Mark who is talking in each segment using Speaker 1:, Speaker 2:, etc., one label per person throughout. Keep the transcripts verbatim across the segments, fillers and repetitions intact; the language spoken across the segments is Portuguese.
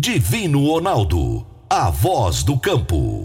Speaker 1: Divino Ronaldo, a voz do campo.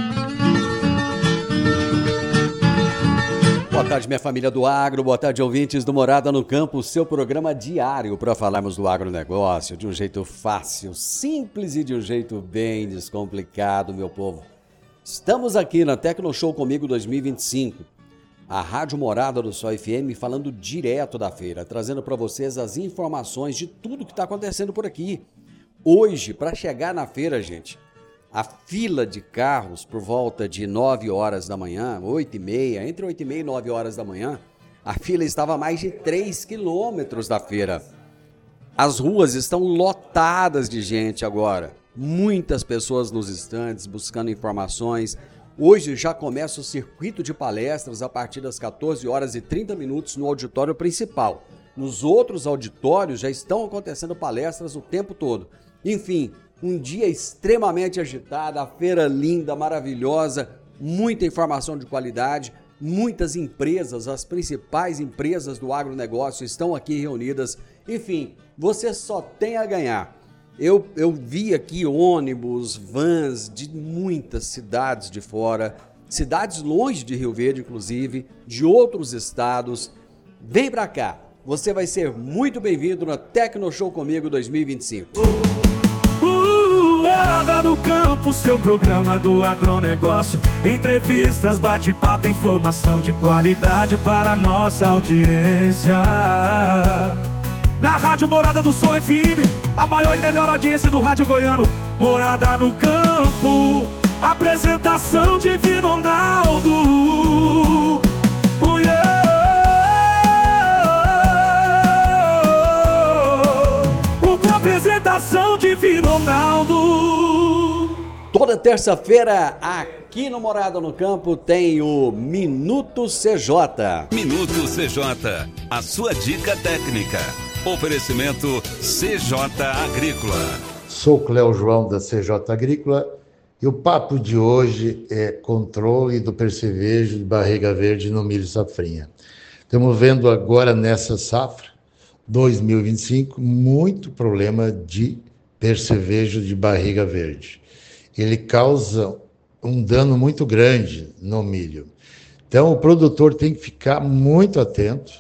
Speaker 2: Boa tarde, minha família do agro, boa tarde, ouvintes do Morada no Campo, seu programa diário para falarmos do agronegócio de um jeito fácil, simples e de um jeito bem descomplicado, meu povo. Estamos aqui na Tecnoshow Comigo dois mil e vinte e cinco, a Rádio Morada do Sol F M, falando direto da feira, trazendo para vocês as informações de tudo que está acontecendo por aqui. Hoje, para chegar na feira, gente, a fila de carros por volta de nove horas da manhã, oito e meia, entre oito e meia e nove horas da manhã, a fila estava a mais de três quilômetros da feira. As ruas estão lotadas de gente agora, muitas pessoas nos estandes buscando informações. Hoje já começa o circuito de palestras a partir das quatorze horas e trinta minutos no auditório principal. Nos outros auditórios já estão acontecendo palestras o tempo todo. Enfim, um dia extremamente agitado, a feira linda, maravilhosa, muita informação de qualidade, muitas empresas, as principais empresas do agronegócio estão aqui reunidas. Enfim, você só tem a ganhar. Eu, eu vi aqui ônibus, vans de muitas cidades de fora, cidades longe de Rio Verde, inclusive, de outros estados. Vem pra cá, você vai ser muito bem-vindo na Tecnoshow Comigo dois mil e vinte e cinco.
Speaker 3: Morada no Campo, seu programa do agronegócio. Entrevistas, bate-papo, informação de qualidade para a nossa audiência. Na Rádio Morada do Sol F M, a maior e melhor audiência do rádio goiano. Morada no Campo, apresentação de Divino Ronaldo. Oh, yeah. Uma apresentação de Divino Ronaldo.
Speaker 2: Toda terça-feira, aqui no Morada no Campo, tem o Minuto C J.
Speaker 1: Minuto C J, a sua dica técnica. Oferecimento C J Agrícola.
Speaker 4: Sou Cléo João da C J Agrícola e o papo de hoje é controle do percevejo de barriga verde no milho safrinha. Estamos vendo agora nessa safra dois mil e vinte e cinco muito problema de percevejo de barriga verde. Ele causa um dano muito grande no milho. Então o produtor tem que ficar muito atento,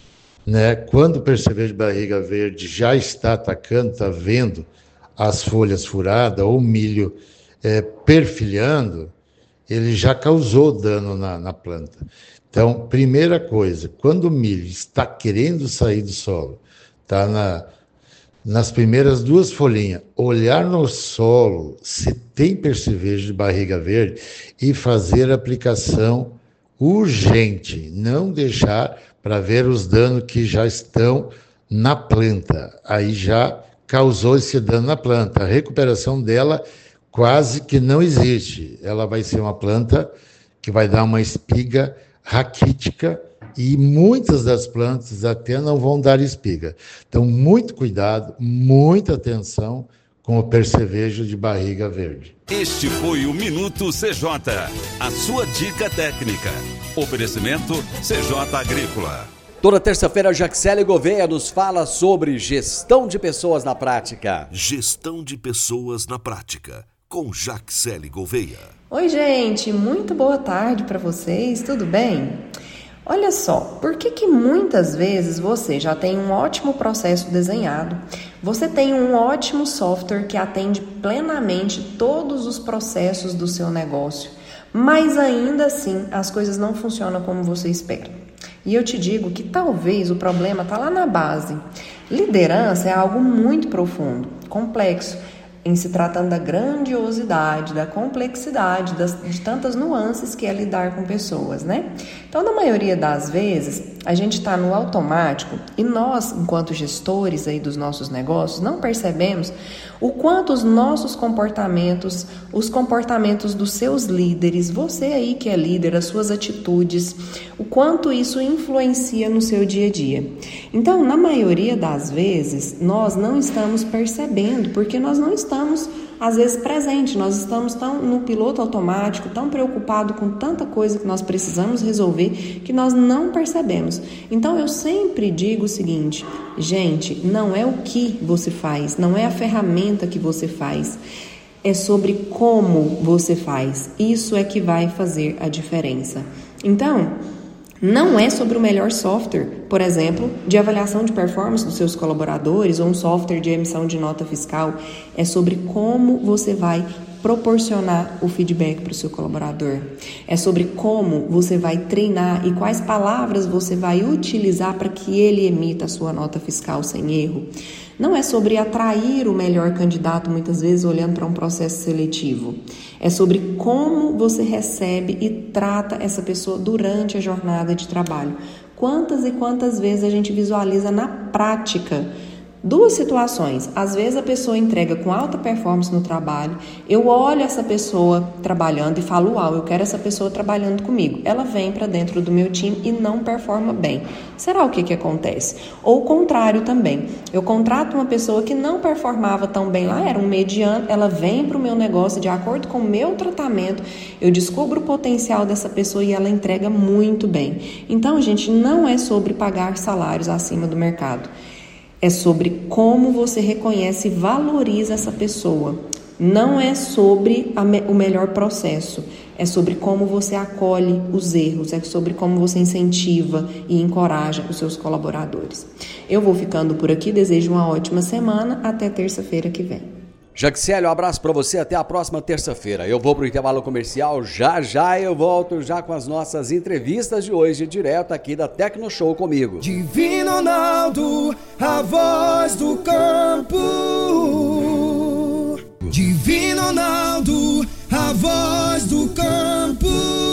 Speaker 4: né? Quando o percevejo de barriga verde já está atacando, está vendo as folhas furadas ou o milho é, perfilhando, ele já causou dano na, na planta. Então, primeira coisa, quando o milho está querendo sair do solo, está na, nas primeiras duas folhinhas, olhar no solo se tem percevejo de barriga verde e fazer a aplicação urgente, não deixar para ver os danos que já estão na planta. Aí já causou esse dano na planta. A recuperação dela quase que não existe. Ela vai ser uma planta que vai dar uma espiga raquítica e muitas das plantas até não vão dar espiga. Então, muito cuidado, muita atenção com o percevejo de barriga verde.
Speaker 1: Este foi o Minuto C J, a sua dica técnica. Oferecimento C J Agrícola.
Speaker 2: Toda terça-feira, Jaxele Gouveia nos fala sobre gestão de pessoas na prática.
Speaker 1: Gestão de pessoas na prática, com Jaxele Gouveia.
Speaker 5: Oi, gente, muito boa tarde para vocês, tudo bem? Olha só, por que que muitas vezes você já tem um ótimo processo desenhado, você tem um ótimo software que atende plenamente todos os processos do seu negócio, mas ainda assim as coisas não funcionam como você espera? E eu te digo que talvez o problema está lá na base. Liderança é algo muito profundo, complexo, em se tratando da grandiosidade, da complexidade, das, de tantas nuances que é lidar com pessoas, né? Então, na maioria das vezes, a gente está no automático e nós, enquanto gestores aí dos nossos negócios, não percebemos o quanto os nossos comportamentos, os comportamentos dos seus líderes, você aí que é líder, as suas atitudes, o quanto isso influencia no seu dia a dia. Então, na maioria das vezes, nós não estamos percebendo, porque nós não estamos, às vezes, presentes, nós estamos tão no piloto automático, tão preocupados com tanta coisa que nós precisamos resolver, que nós não percebemos. menos. Então eu sempre digo o seguinte, gente, não é o que você faz, não é a ferramenta que você faz, é sobre como você faz. Isso é que vai fazer a diferença. Então, não é sobre o melhor software, por exemplo, de avaliação de performance dos seus colaboradores ou um software de emissão de nota fiscal. É sobre como você vai proporcionar o feedback para o seu colaborador. É sobre como você vai treinar e quais palavras você vai utilizar para que ele emita a sua nota fiscal sem erro. Não é sobre atrair o melhor candidato, muitas vezes olhando para um processo seletivo. É sobre como você recebe e trata essa pessoa durante a jornada de trabalho. Quantas e quantas vezes a gente visualiza na prática duas situações. Às vezes a pessoa entrega com alta performance no trabalho, eu olho essa pessoa trabalhando e falo, uau, eu quero essa pessoa trabalhando comigo. Ela vem para dentro do meu time e não performa bem. Será o que que acontece? Ou o contrário também. Eu contrato uma pessoa que não performava tão bem lá, era um mediano, ela vem para o meu negócio de acordo com o meu tratamento, eu descubro o potencial dessa pessoa e ela entrega muito bem. Então, gente, não é sobre pagar salários acima do mercado. É sobre como você reconhece e valoriza essa pessoa. Não é sobre a me- o melhor processo. É sobre como você acolhe os erros. É sobre como você incentiva e encoraja os seus colaboradores. Eu vou ficando por aqui. Desejo uma ótima semana. Até terça-feira que vem.
Speaker 2: Jaxele, um abraço pra você, até a próxima terça-feira. Eu vou pro intervalo comercial, já já eu volto já com as nossas entrevistas de hoje, direto aqui da Tecno Show comigo.
Speaker 6: Divino Ronaldo, a voz do campo. Divino Ronaldo, a voz do campo.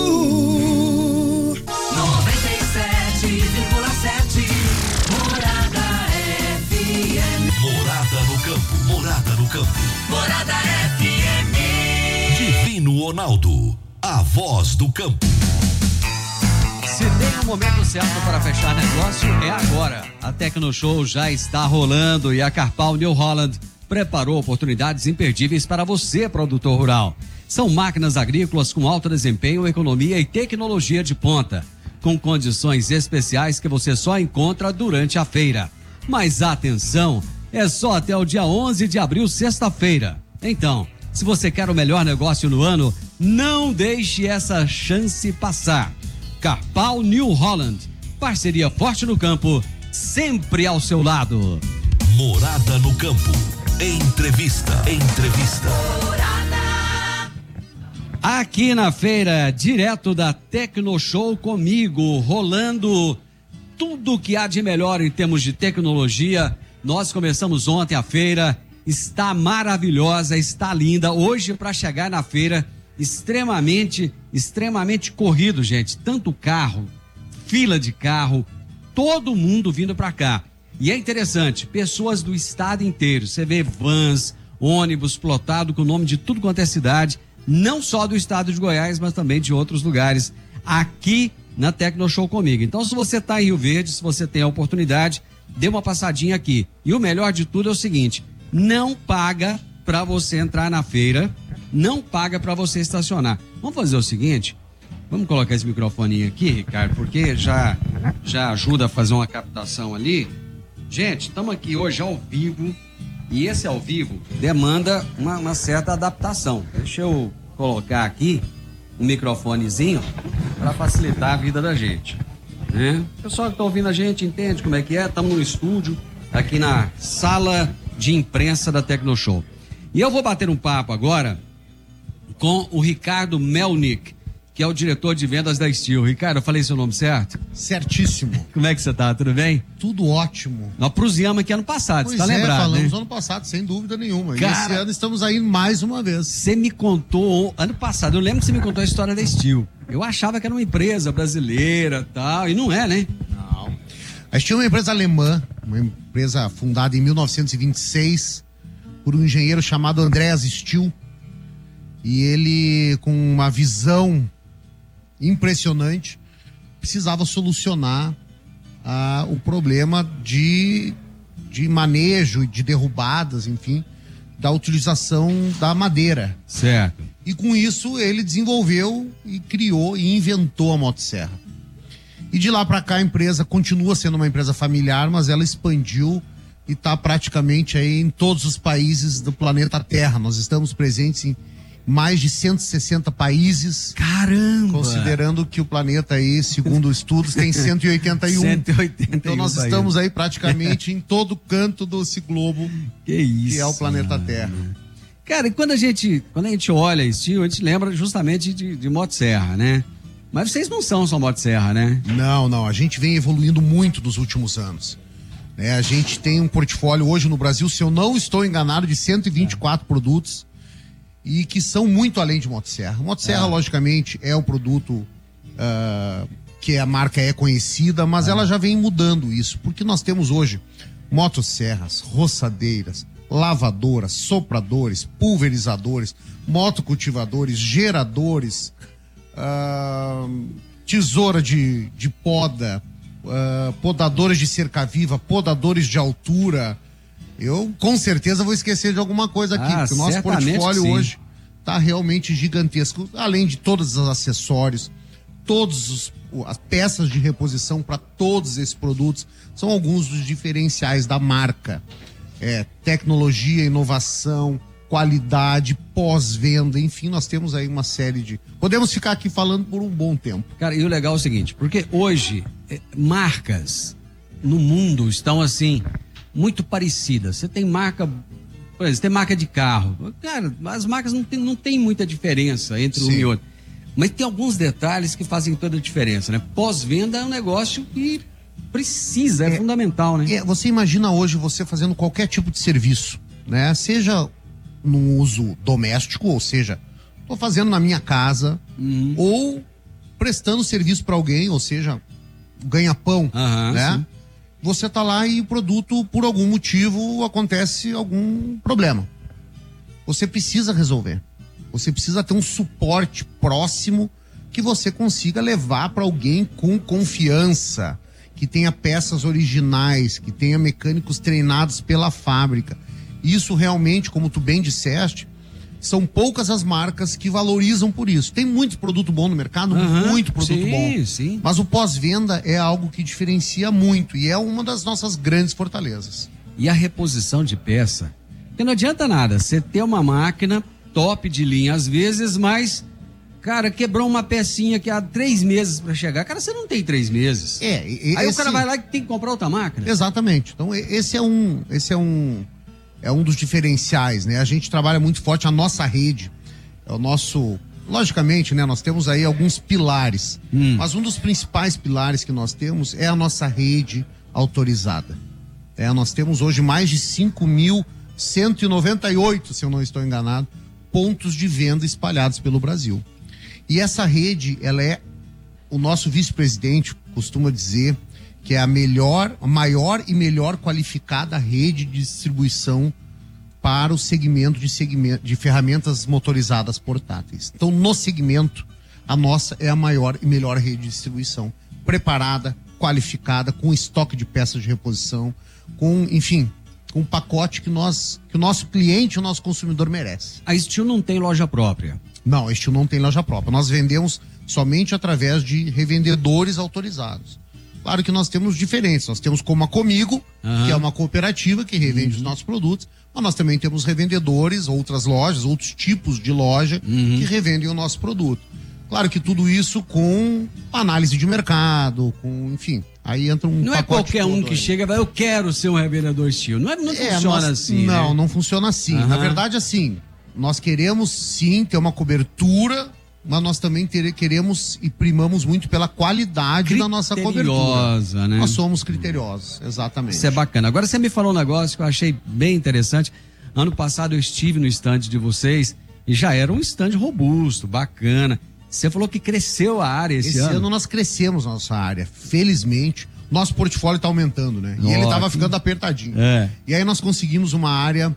Speaker 6: noventa e sete vírgula sete Morada F M.
Speaker 1: Morada no campo, morada no campo.
Speaker 6: Morada F M.
Speaker 1: Divino Ronaldo, a voz do campo.
Speaker 2: Se tem um momento certo para fechar negócio, é agora. A Tecno Show já está rolando e a Carpal New Holland preparou oportunidades imperdíveis para você, produtor rural. São máquinas agrícolas com alto desempenho, economia e tecnologia de ponta, com condições especiais que você só encontra durante a feira. Mas atenção, é só até o dia onze de abril, sexta-feira. Então, se você quer o melhor negócio no ano, não deixe essa chance passar. Carpal New Holland, parceria forte no campo, sempre ao seu lado.
Speaker 1: Morada no campo. Entrevista. Entrevista.
Speaker 2: Aqui na feira, direto da Tecno Show comigo, rolando tudo que há de melhor em termos de tecnologia. Nós começamos ontem a feira, está maravilhosa, está linda. Hoje, para chegar na feira, extremamente, extremamente corrido, gente. Tanto carro, fila de carro, todo mundo vindo para cá. E é interessante, pessoas do estado inteiro. Você vê vans, ônibus plotado com o nome de tudo quanto é cidade, não só do estado de Goiás, mas também de outros lugares, aqui na Tecno Show comigo. Então, se você está em Rio Verde, se você tem a oportunidade, dê uma passadinha aqui. E o melhor de tudo é o seguinte, não paga para você entrar na feira, não paga para você estacionar. Vamos fazer o seguinte, vamos colocar esse microfone aqui, Ricardo, porque já, já ajuda a fazer uma captação ali. Gente, estamos aqui hoje ao vivo, e esse ao vivo demanda uma, uma certa adaptação. Deixa eu colocar aqui um microfonezinho para facilitar a vida da gente, né? O pessoal que está ouvindo a gente entende como é que é. Estamos no estúdio, aqui na sala de imprensa da Tecno Show. E eu vou bater um papo agora com o Ricardo Melnick, que é o diretor de vendas da Steel. Ricardo, eu falei seu nome certo?
Speaker 7: Certíssimo.
Speaker 2: Como é que você tá? Tudo bem?
Speaker 7: Tudo ótimo.
Speaker 2: Nós prusiamos aqui ano passado,
Speaker 7: Pois
Speaker 2: você tá
Speaker 7: é,
Speaker 2: lembrado,
Speaker 7: falamos
Speaker 2: né?
Speaker 7: ano passado, sem dúvida nenhuma.
Speaker 2: Cara,
Speaker 7: e esse ano estamos aí mais uma vez.
Speaker 2: Você me contou, ano passado, eu lembro que você me contou a história da Steel. Eu achava que era uma empresa brasileira e tal, e não é, né?
Speaker 7: Não. A Steel é uma empresa alemã, uma empresa fundada em mil novecentos e vinte e seis por um engenheiro chamado Andreas Steel. E ele, com uma visão impressionante, precisava solucionar ah, o problema de, de manejo, de derrubadas, enfim, da utilização da madeira.
Speaker 2: Certo.
Speaker 7: E com isso ele desenvolveu e criou e inventou a motosserra. E de lá para cá a empresa continua sendo uma empresa familiar, mas ela expandiu e está praticamente aí em todos os países do planeta Terra. Nós estamos presentes em mais de cento e sessenta países.
Speaker 2: Caramba!
Speaker 7: Considerando que o planeta aí, segundo estudos, tem cento e oitenta e um.
Speaker 2: cento e oitenta e um
Speaker 7: então nós
Speaker 2: países.
Speaker 7: estamos aí praticamente em todo canto desse globo
Speaker 2: que, isso,
Speaker 7: que é o planeta Terra.
Speaker 2: Cara, e quando a gente, quando a gente olha estilo, a gente lembra justamente de, de motosserra, né? Mas vocês não são só motosserra, né?
Speaker 7: Não, não. A gente vem evoluindo muito nos últimos anos. É, a gente tem um portfólio hoje no Brasil, se eu não estou enganado, de cento e vinte e quatro produtos e que são muito além de motosserra. Motosserra,
Speaker 2: é.
Speaker 7: logicamente, é o produto uh, que a marca é conhecida, mas é. ela já vem mudando isso, porque nós temos hoje motosserras, roçadeiras, lavadoras, sopradores, pulverizadores, motocultivadores, geradores, uh, tesoura de, de poda, uh, podadores de cerca-viva, podadores de altura. Eu com certeza vou esquecer de alguma coisa aqui,
Speaker 2: ah,
Speaker 7: porque o nosso portfólio hoje está realmente gigantesco, além de todos os acessórios, todas as peças de reposição para todos esses produtos, são alguns dos diferenciais da marca. É, tecnologia, inovação, qualidade, pós-venda, enfim, nós temos aí uma série de... Podemos ficar aqui falando por um bom tempo.
Speaker 2: Cara, e o legal é o seguinte, porque hoje é, marcas no mundo estão assim... muito parecidas. Você tem marca, por exemplo, tem marca de carro. Cara, as marcas não tem, não tem muita diferença entre um e outro. Mas tem alguns detalhes que fazem toda a diferença, né? Pós-venda é um negócio que precisa, é, é fundamental, né?
Speaker 7: É, você imagina hoje você fazendo qualquer tipo de serviço, né? Seja no uso doméstico, ou seja, estou fazendo na minha casa, uhum. ou prestando serviço para alguém, ou seja, ganha-pão, uhum, né? Sim. Você tá lá e o produto, por algum motivo, acontece algum problema. Você precisa resolver. Você precisa ter um suporte próximo que você consiga levar para alguém com confiança, que tenha peças originais, que tenha mecânicos treinados pela fábrica. Isso realmente, como tu bem disseste, são poucas as marcas que valorizam por isso. Tem muito produto bom no mercado, uhum, muito produto
Speaker 2: sim,
Speaker 7: bom.
Speaker 2: Sim.
Speaker 7: Mas o pós-venda é algo que diferencia muito e é uma das nossas grandes fortalezas.
Speaker 2: E a reposição de peça? Porque não adianta nada você ter uma máquina top de linha às vezes, mas, cara, quebrou uma pecinha que há três meses para chegar. Cara, você não tem três meses.
Speaker 7: É. E,
Speaker 2: Aí
Speaker 7: esse...
Speaker 2: o cara vai lá e tem que comprar outra máquina.
Speaker 7: Exatamente. Então esse é um... Esse é um... É um dos diferenciais, né? A gente trabalha muito forte a nossa rede, é o nosso... Logicamente, né? Nós temos aí alguns pilares, hum. mas um dos principais pilares que nós temos é a nossa rede autorizada. É, nós temos hoje mais de cinco mil cento e noventa e oito, se eu não estou enganado, pontos de venda espalhados pelo Brasil. E essa rede, ela é... O nosso vice-presidente costuma dizer que é a melhor, a maior e melhor qualificada rede de distribuição para o segmento de, segmento de ferramentas motorizadas portáteis. Então, no segmento, a nossa é a maior e melhor rede de distribuição. Preparada, qualificada, com estoque de peças de reposição, com, enfim, com um pacote que, nós, que o nosso cliente, o nosso consumidor merece.
Speaker 2: A Steel não tem loja própria?
Speaker 7: Não, a Steel não tem loja própria. Nós vendemos somente através de revendedores autorizados. Claro que nós temos diferentes, nós temos como a Comigo, uhum. que é uma cooperativa que revende uhum. os nossos produtos, mas nós também temos revendedores, outras lojas, outros tipos de loja uhum. que revendem o nosso produto. Claro que tudo isso com análise de mercado, com, enfim, aí entra um
Speaker 2: Não é qualquer um que aí. chega e vai, eu quero ser um revendedor Steel, não, é, não é, funciona nós, assim,
Speaker 7: Não,
Speaker 2: né?
Speaker 7: não funciona assim, uhum. na verdade assim, nós queremos sim ter uma cobertura, mas nós também ter, queremos e primamos muito pela qualidade da nossa cobertura.
Speaker 2: Né?
Speaker 7: Nós somos criteriosos, exatamente.
Speaker 2: Isso é bacana. Agora você me falou um negócio que eu achei bem interessante. Ano passado eu estive no stand de vocês e já era um stand robusto, bacana. Você falou que cresceu a área esse,
Speaker 7: esse ano. Esse ano nós crescemos a nossa área, felizmente. Nosso portfólio está aumentando, né? E oh, ele estava ficando apertadinho. É. E aí nós conseguimos uma área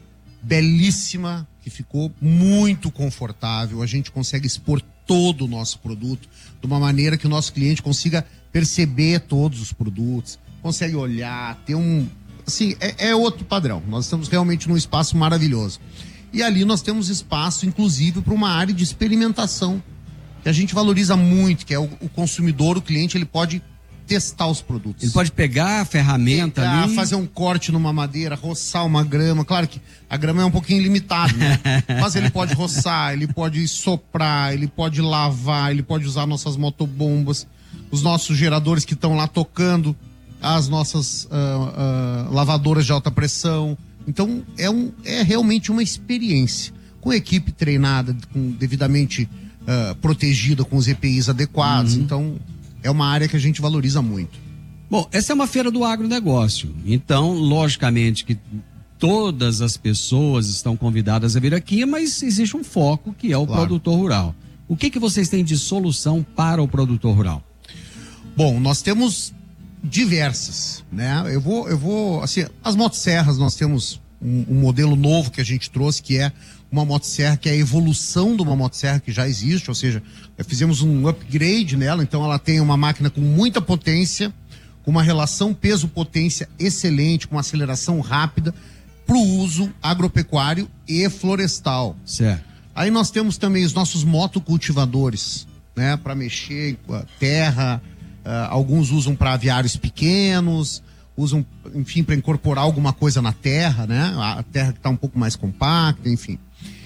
Speaker 7: belíssima, que ficou muito confortável, a gente consegue expor todo o nosso produto de uma maneira que o nosso cliente consiga perceber todos os produtos, consegue olhar, ter um... Assim, é, é outro padrão, nós estamos realmente num espaço maravilhoso. E ali nós temos espaço, inclusive, para uma área de experimentação, que a gente valoriza muito, que é o, o consumidor, o cliente, ele pode testar os produtos.
Speaker 8: Ele pode pegar a ferramenta
Speaker 7: pegar,
Speaker 8: ali...
Speaker 7: fazer um corte numa madeira, roçar uma grama. Claro que a grama é um pouquinho limitada, né? Mas ele pode roçar, ele pode soprar, ele pode lavar, ele pode usar nossas motobombas, os nossos geradores que estão lá tocando, as nossas uh, uh, lavadoras de alta pressão. Então, é, um, é realmente uma experiência. Com equipe treinada, com devidamente uh, protegida, com os E P Is adequados. Uhum. Então... é uma área que a gente valoriza muito.
Speaker 8: Bom, essa é uma feira do agronegócio. Então, logicamente que todas as pessoas estão convidadas a vir aqui, mas existe um foco que é o claro. produtor rural. O que que vocês têm de solução para o produtor rural?
Speaker 7: Bom, nós temos diversas, né? Eu vou, eu vou, assim, as motosserras, nós temos um, um modelo novo que a gente trouxe, que é uma motosserra que é a evolução de uma motosserra que já existe, ou seja, fizemos um upgrade nela, então ela tem uma máquina com muita potência, com uma relação peso-potência excelente, com uma aceleração rápida, para o uso agropecuário e florestal.
Speaker 8: Certo.
Speaker 7: Aí nós temos também os nossos motocultivadores, né, para mexer com a terra, uh, alguns usam para aviários pequenos, usam, enfim, para incorporar alguma coisa na terra, né, a terra que está um pouco mais compacta, enfim.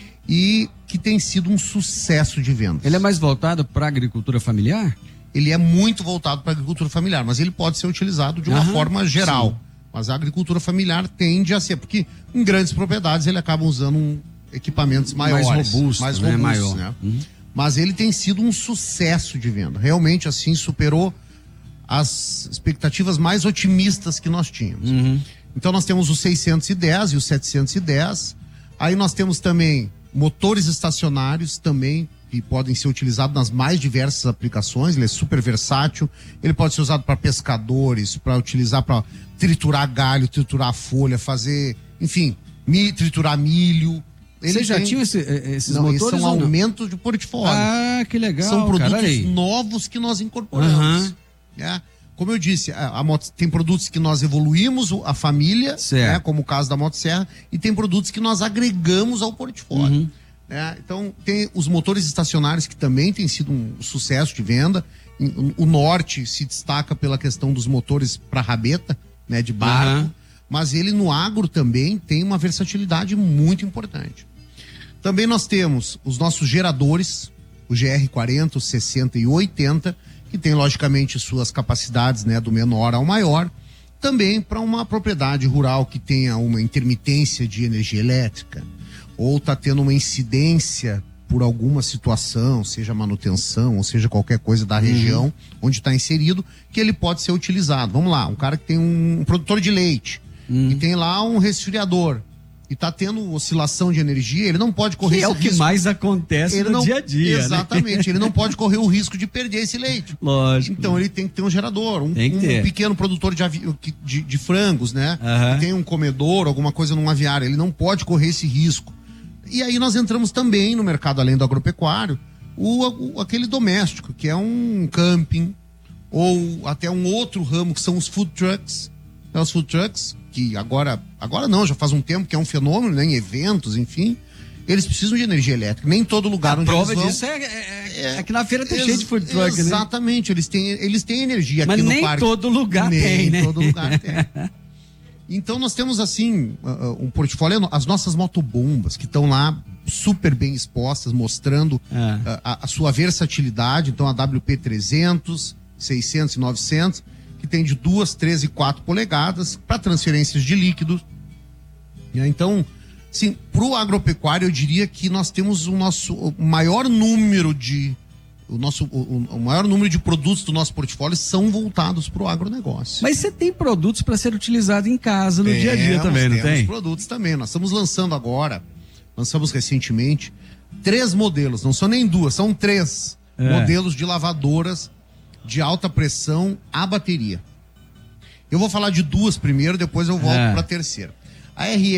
Speaker 7: E que tem sido um sucesso de vendas.
Speaker 8: Ele é mais voltado para a agricultura familiar?
Speaker 7: Ele é muito voltado para a agricultura familiar, mas ele pode ser utilizado de uma Aham, forma geral. Sim. Mas a agricultura familiar tende a ser, porque em grandes propriedades ele acaba usando um, equipamentos maiores.
Speaker 8: Mais robustos,
Speaker 7: mais
Speaker 8: né?
Speaker 7: robustos,
Speaker 8: Maior.
Speaker 7: Né?
Speaker 8: Uhum.
Speaker 7: Mas ele tem sido um sucesso de venda. Realmente, assim, superou as expectativas mais otimistas que nós tínhamos.
Speaker 8: Uhum.
Speaker 7: Então nós temos o seiscentos e dez e o setecentos e dez. Aí nós temos também motores estacionários também, que podem ser utilizados nas mais diversas aplicações. Ele é super versátil, ele pode ser usado para pescadores, para utilizar para triturar galho, triturar folha, fazer, enfim, mi, triturar milho.
Speaker 8: Ele Você já tem... tinha esse, esses
Speaker 7: não,
Speaker 8: motores?
Speaker 7: São aumentos de portfólio.
Speaker 8: Ah, que legal.
Speaker 7: São produtos
Speaker 8: cara,
Speaker 7: novos que nós incorporamos. Uhum. Né? Como eu disse, a, a moto, tem produtos que nós evoluímos a família, né, como o caso da motosserra, e tem produtos que nós agregamos ao portfólio. Uhum. Né? Então, tem os motores estacionários que também tem sido um sucesso de venda. O norte se destaca pela questão dos motores para rabeta, né, de barco, uhum. mas ele no agro também tem uma versatilidade muito importante. Também nós temos os nossos geradores, o G R quarenta, o sessenta e o oitenta, que tem logicamente suas capacidades, né, do menor ao maior, também para uma propriedade rural que tenha uma intermitência de energia elétrica, ou está tendo uma incidência por alguma situação, seja manutenção, ou seja qualquer coisa da região uhum. onde está inserido, que ele pode ser utilizado. Vamos lá, um cara que tem um, um produtor de leite, uhum. e tem lá um resfriador, e está tendo oscilação de energia, ele não pode correr
Speaker 8: que esse risco. É o que mais acontece ele no
Speaker 7: não,
Speaker 8: dia a dia,
Speaker 7: exatamente,
Speaker 8: né?
Speaker 7: Ele não pode correr o risco de perder esse leite.
Speaker 8: Lógico.
Speaker 7: Então ele tem que ter um gerador, um,
Speaker 8: tem que ter.
Speaker 7: um pequeno produtor de, avi... de, de frangos, né?
Speaker 8: Uhum.
Speaker 7: Tem um comedor, alguma coisa num aviário, ele não pode correr esse risco. E aí nós entramos também no mercado, além do agropecuário, o, o, aquele doméstico, que é um camping, ou até um outro ramo, que são os food trucks. Né? Os food trucks, que agora, agora não, já faz um tempo que é um fenômeno, né? Em eventos, enfim, eles precisam de energia elétrica. Nem todo lugar
Speaker 8: a
Speaker 7: onde
Speaker 8: prova
Speaker 7: eles vão...
Speaker 8: disso é, é, é que na feira tem ex- cheio de food truck,
Speaker 7: né? Exatamente, eles têm, eles têm energia
Speaker 8: Mas
Speaker 7: aqui no
Speaker 8: nem
Speaker 7: parque.
Speaker 8: todo lugar
Speaker 7: nem
Speaker 8: tem, né?
Speaker 7: todo lugar tem. Então nós temos assim um portfólio, as nossas motobombas que estão lá super bem expostas, mostrando
Speaker 8: é.
Speaker 7: a, a sua versatilidade. Então a W P trezentos, seiscentos e novecentos, que tem de duas, três e quatro polegadas para transferências de líquidos. Então, sim, para o agropecuário eu diria que nós temos o nosso maior número de O, nosso, o, o maior número de produtos do nosso portfólio são voltados para o agronegócio.
Speaker 8: Mas você tem produtos para ser utilizado em casa, no temos, dia a dia também, não tem?
Speaker 7: Temos produtos também. Nós estamos lançando agora, lançamos recentemente, três modelos, não são nem duas, são três é. modelos de lavadoras de alta pressão a bateria. Eu vou falar de duas primeiro, depois eu volto é. para a terceira. A R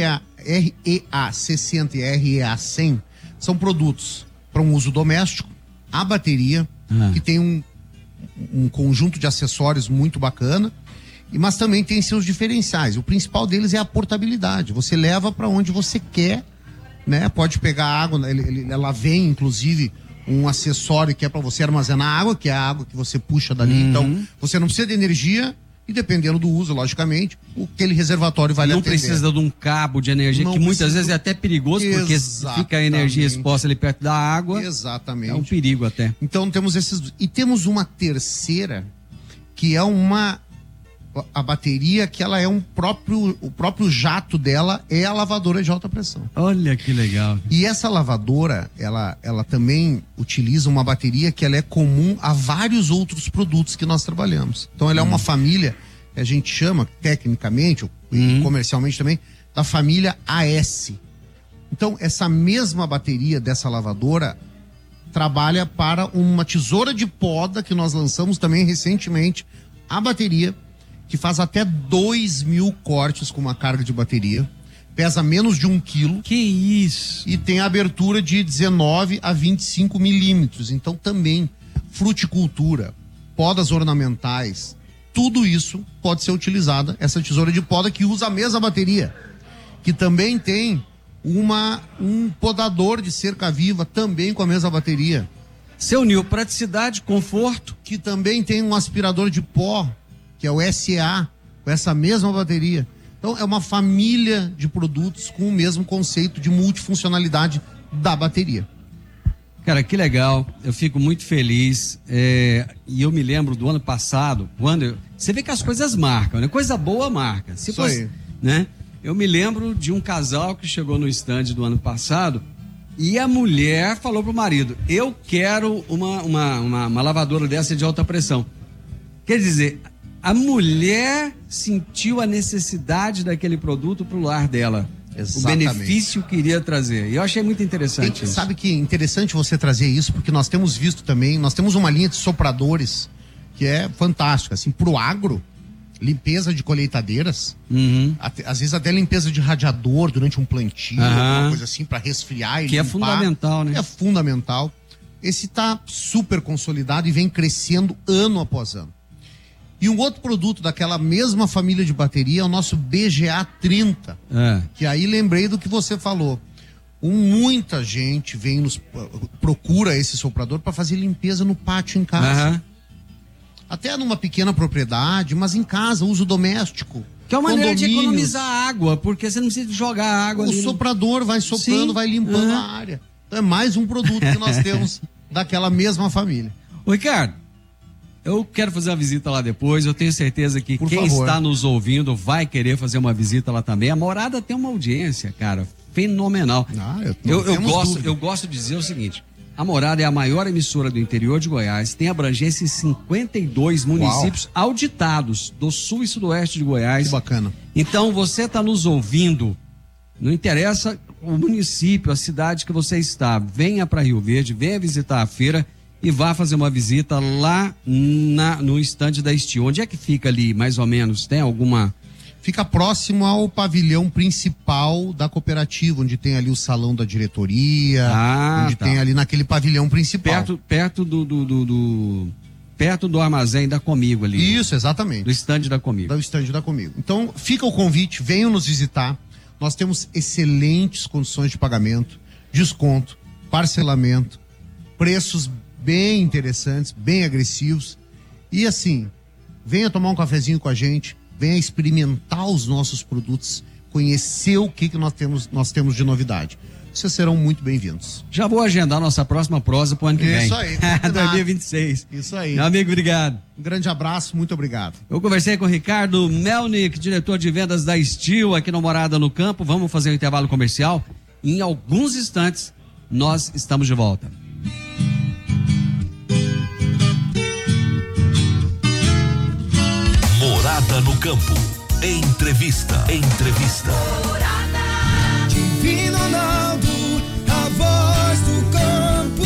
Speaker 7: E A sessenta e a R E A cem são produtos para um uso doméstico, a bateria, ah. que tem um, um conjunto de acessórios muito bacana, mas também tem seus diferenciais. O principal deles é a portabilidade. Você leva para onde você quer, né? Pode pegar água, ele, ele, ela vem inclusive um acessório que é para você armazenar água, que é a água que você puxa dali.
Speaker 8: Uhum.
Speaker 7: Então, você não precisa de energia e dependendo do uso, logicamente, aquele reservatório vai lhe
Speaker 8: Não
Speaker 7: atender.
Speaker 8: precisa de um cabo de energia,
Speaker 7: Não
Speaker 8: que muitas
Speaker 7: precisa.
Speaker 8: vezes é até perigoso, porque fica a energia exposta ali perto da água.
Speaker 7: Exatamente.
Speaker 8: É um perigo até.
Speaker 7: Então temos esses. E temos uma terceira, que é uma. A bateria, que ela é um próprio. O próprio jato dela é a lavadora de alta pressão.
Speaker 8: Olha que legal.
Speaker 7: E essa lavadora, ela, ela também utiliza uma bateria que ela é comum a vários outros produtos que nós trabalhamos. Então ela é uma família, que a gente chama, tecnicamente, e
Speaker 8: Uhum.
Speaker 7: comercialmente também, da família A S. Então, essa mesma bateria dessa lavadora trabalha para uma tesoura de poda que nós lançamos também recentemente, a bateria, que faz até dois mil cortes com uma carga de bateria, pesa menos de um quilo.
Speaker 8: Que isso!
Speaker 7: E tem abertura de dezenove a vinte e cinco milímetros. Então também fruticultura, podas ornamentais, tudo isso pode ser utilizada, essa tesoura de poda que usa a mesma bateria, que também tem uma, um podador de cerca viva também com a mesma bateria.
Speaker 8: Seu Nil, praticidade, conforto.
Speaker 7: Que também tem um aspirador de pó, que é o S E A, com essa mesma bateria. Então é uma família de produtos com o mesmo conceito de multifuncionalidade da bateria.
Speaker 8: Cara, que legal, eu fico muito feliz, é, e eu me lembro do ano passado, quando eu, você vê que as coisas marcam, né? Coisa boa marca. Se
Speaker 7: Isso
Speaker 8: fosse,
Speaker 7: aí.
Speaker 8: né? Eu me lembro de um casal que chegou no stand do ano passado e a mulher falou pro marido, eu quero uma, uma, uma, uma lavadora dessa de alta pressão. Quer dizer, a mulher sentiu a necessidade daquele produto pro lar dela.
Speaker 7: Exatamente.
Speaker 8: O benefício que iria trazer. E eu achei muito interessante
Speaker 7: E,
Speaker 8: isso.
Speaker 7: sabe que é interessante você trazer isso, porque nós temos visto também, nós temos uma linha de sopradores que é fantástica, assim, pro agro, limpeza de colheitadeiras,
Speaker 8: Uhum.
Speaker 7: até- às vezes até limpeza de radiador durante um plantio,
Speaker 8: Aham.
Speaker 7: alguma coisa assim, para resfriar e
Speaker 8: Que é
Speaker 7: limpar.
Speaker 8: fundamental, né?
Speaker 7: É fundamental. Esse tá super consolidado e vem crescendo ano após ano. E um outro produto daquela mesma família de bateria é o nosso B G A trinta.
Speaker 8: É.
Speaker 7: Que aí lembrei do que você falou. Um, muita gente vem nos procura esse soprador para fazer limpeza no pátio em casa.
Speaker 8: Aham.
Speaker 7: Até numa pequena propriedade, mas em casa, uso doméstico.
Speaker 8: Que é uma maneira de
Speaker 7: Condomínios.
Speaker 8: economizar água, porque você não precisa jogar água
Speaker 7: O
Speaker 8: ali. no-
Speaker 7: soprador vai soprando,
Speaker 8: Sim.
Speaker 7: vai limpando
Speaker 8: Aham.
Speaker 7: a área. Então é mais um produto que nós temos daquela mesma família.
Speaker 8: Ô, Ricardo, eu quero fazer uma visita lá depois. Eu tenho certeza que
Speaker 7: Por
Speaker 8: quem
Speaker 7: favor.
Speaker 8: está nos ouvindo vai querer fazer uma visita lá também. A Morada tem uma audiência, cara, fenomenal.
Speaker 7: Ah, eu- não
Speaker 8: eu, eu
Speaker 7: temos
Speaker 8: gosto,
Speaker 7: dúvida.
Speaker 8: eu gosto de dizer o seguinte: a Morada é a maior emissora do interior de Goiás, tem abrangência em cinquenta e dois municípios auditados do sul e sudoeste de Goiás.
Speaker 7: Que bacana.
Speaker 8: Então você está nos ouvindo, não interessa o município, a cidade que você está, venha para Rio Verde, venha visitar a feira e vá fazer uma visita lá na, no estande da Steel. Onde é que fica ali, mais ou menos? Tem alguma...
Speaker 7: Fica próximo ao pavilhão principal da cooperativa, onde tem ali o salão da diretoria,
Speaker 8: Ah,
Speaker 7: onde
Speaker 8: tá.
Speaker 7: tem ali naquele pavilhão principal.
Speaker 8: Perto, perto do, do, do, do- perto do armazém da Comigo ali.
Speaker 7: Isso, exatamente.
Speaker 8: Do estande da Comigo.
Speaker 7: Do estande da Comigo. Então, fica o convite, venham nos visitar. Nós temos excelentes condições de pagamento, desconto, parcelamento, preços bem interessantes, bem agressivos. E assim, venha tomar um cafezinho com a gente, venha experimentar os nossos produtos, conhecer o que, que nós, temos, nós temos de novidade. Vocês serão muito bem-vindos.
Speaker 8: Já vou agendar nossa próxima prosa pro ano que vem.
Speaker 7: Isso aí, combinado.
Speaker 8: dois mil e vinte e seis.
Speaker 7: Isso aí.
Speaker 8: Meu amigo, obrigado.
Speaker 7: Um grande abraço, muito obrigado.
Speaker 8: Eu conversei com o Ricardo Melnick, diretor de vendas da Steel, aqui no Morada no Campo. Vamos fazer um intervalo comercial. Em alguns instantes, nós estamos de volta.
Speaker 1: Morada no Campo. Entrevista. Entrevista.
Speaker 6: Divino Ronaldo, a voz do campo.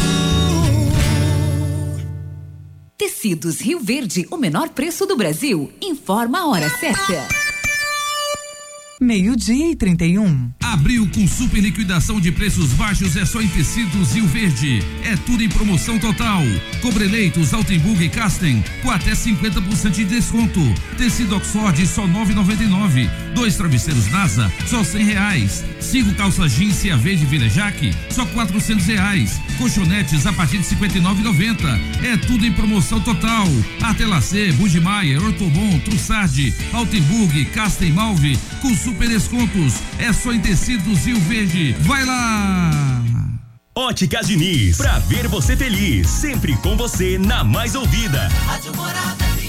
Speaker 9: Tecidos Rio Verde, o menor preço do Brasil. Informa a hora certa.
Speaker 10: Meio-dia e trinta e um.
Speaker 11: A
Speaker 10: Abril com super liquidação de preços baixos é só em Tecidos Rio Verde. É tudo em promoção total. Cobreleitos, Altenburg e Casten com até cinquenta por cento de desconto. Tecido Oxford só nove reais e noventa e nove centavos. Dois travesseiros NASA só cem reais. Cinco calças jeans Cia Verde Vilejac só quatrocentos reais. Colchonetes a partir de cinquenta e nove reais e noventa centavos. É tudo em promoção total. Artelacê, Budmeier, Ortobon, Trussardi, Altenburg, Casten Malve com super descontos. É só em Tecidos Rio Verde. Vai lá!
Speaker 11: Óticas Diniz, pra ver você feliz, sempre com você na mais ouvida.
Speaker 12: Rádio Morada F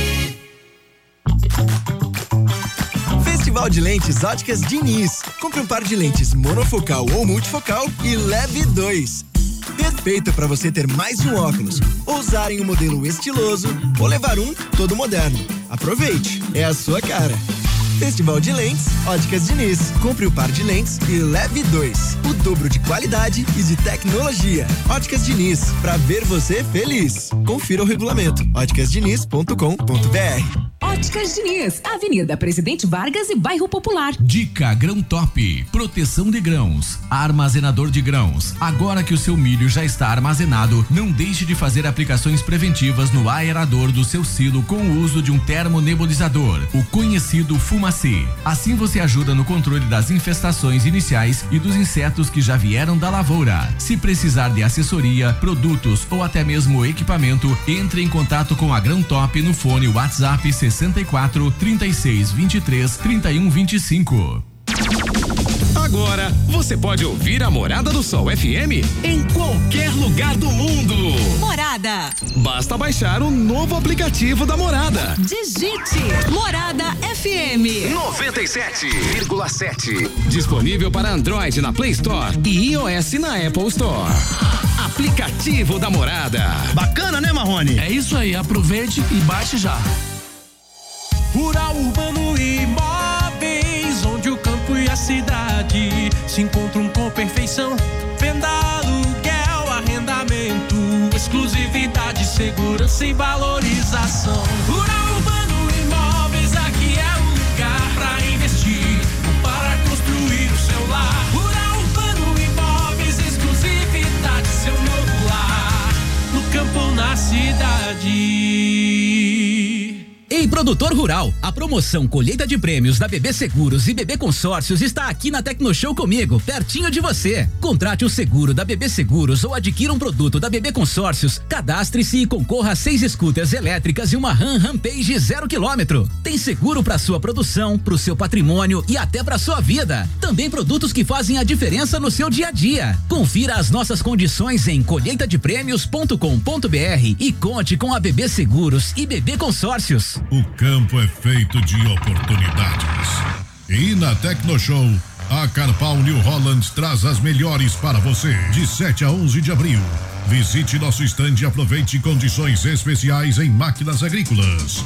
Speaker 12: M. Festival de Lentes Óticas Diniz. Compre um par de lentes monofocal ou multifocal e leve dois. Perfeito para você ter mais de um óculos, ou usar em um modelo estiloso, ou levar um todo moderno. Aproveite, é a sua cara. Festival de Lentes Óticas Diniz. Compre o par de lentes e leve dois. O dobro de qualidade e de tecnologia. Óticas Diniz, pra ver você feliz. Confira o regulamento. óticas diniz ponto com ponto b r.
Speaker 9: Óticas Diniz, Avenida Presidente Vargas e Bairro Popular.
Speaker 10: Dica Grão Top, proteção de grãos, armazenador de grãos. Agora que o seu milho já está armazenado, não deixe de fazer aplicações preventivas no aerador do seu silo com o uso de um termonebulizador, o conhecido Fumacê. Assim você ajuda no controle das infestações iniciais e dos insetos que já vieram da lavoura. Se precisar de assessoria, produtos ou até mesmo equipamento, entre em contato com a Grão Top no fone WhatsApp sessenta e quatro, trinta e seis, vinte e três, trinta e um, vinte e cinco.
Speaker 11: Agora você pode ouvir a Morada do Sol F M em qualquer lugar do mundo.
Speaker 9: Morada.
Speaker 11: Basta baixar o novo aplicativo da Morada.
Speaker 9: Digite Morada F M
Speaker 11: noventa e sete vírgula sete. Disponível para Android na Play Store e iOS na Apple Store. Aplicativo da Morada.
Speaker 13: Bacana, né, Marrone?
Speaker 14: É isso aí, aproveite e baixe já.
Speaker 3: Rural Urbano Imóveis, onde o campo e a cidade se encontram com perfeição. Venda, aluguel, arrendamento, exclusividade, segurança e valorização. Rural Urbano Imóveis, aqui é o lugar pra investir, para construir o seu lar. Rural Urbano Imóveis, exclusividade, seu novo lar, no campo ou na cidade.
Speaker 15: Ei, produtor rural, a promoção Colheita de Prêmios da B B Seguros e B B Consórcios está aqui na Tecnoshow comigo, pertinho de você. Contrate o seguro da B B Seguros ou adquira um produto da B B Consórcios, cadastre-se e concorra a seis scooters elétricas e uma Ram Rampage zero quilômetro. Tem seguro para sua produção, para o seu patrimônio e até para sua vida. Também produtos que fazem a diferença no seu dia a dia. Confira as nossas condições em colheita de prêmios ponto com ponto b r e conte com a B B Seguros e B B Consórcios.
Speaker 16: O campo é feito de oportunidades. E na Tecnoshow, a Carpal New Holland traz as melhores para você. De sete a onze de abril. Visite nosso estande e aproveite condições especiais em máquinas agrícolas.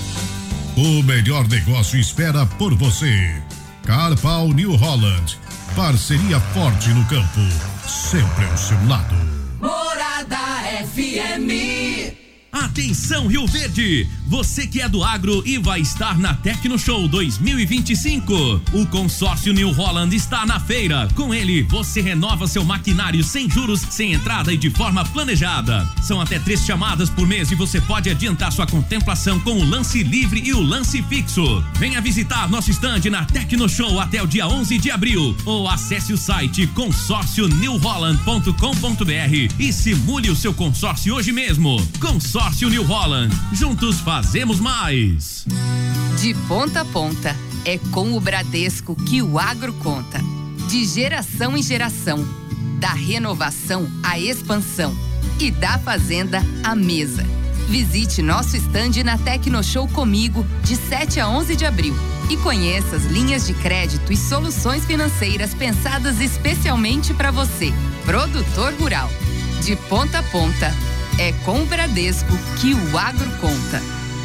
Speaker 16: O melhor negócio espera por você. Carpal New Holland. Parceria forte no campo. Sempre ao seu lado.
Speaker 12: Morada F M.
Speaker 11: Atenção, Rio Verde! Você que é do agro e vai estar na Tecnoshow dois mil e vinte e cinco. O consórcio New Holland está na feira. Com ele, você renova seu maquinário sem juros, sem entrada e de forma planejada. São até três chamadas por mês e você pode adiantar sua contemplação com o lance livre e o lance fixo. Venha visitar nosso estande na Tecnoshow até o dia onze de abril ou acesse o site consórcio new holland ponto com ponto b r e simule o seu consórcio hoje mesmo. Consórcio Consórcio New Holland. Juntos fazemos mais.
Speaker 17: De ponta a ponta, é com o Bradesco que o agro conta. De geração em geração, da renovação à expansão e da fazenda à mesa. Visite nosso estande na Tecnoshow comigo de sete a onze de abril e conheça as linhas de crédito e soluções financeiras pensadas especialmente para você, produtor rural. De ponta a ponta, é com o Bradesco que o agro conta.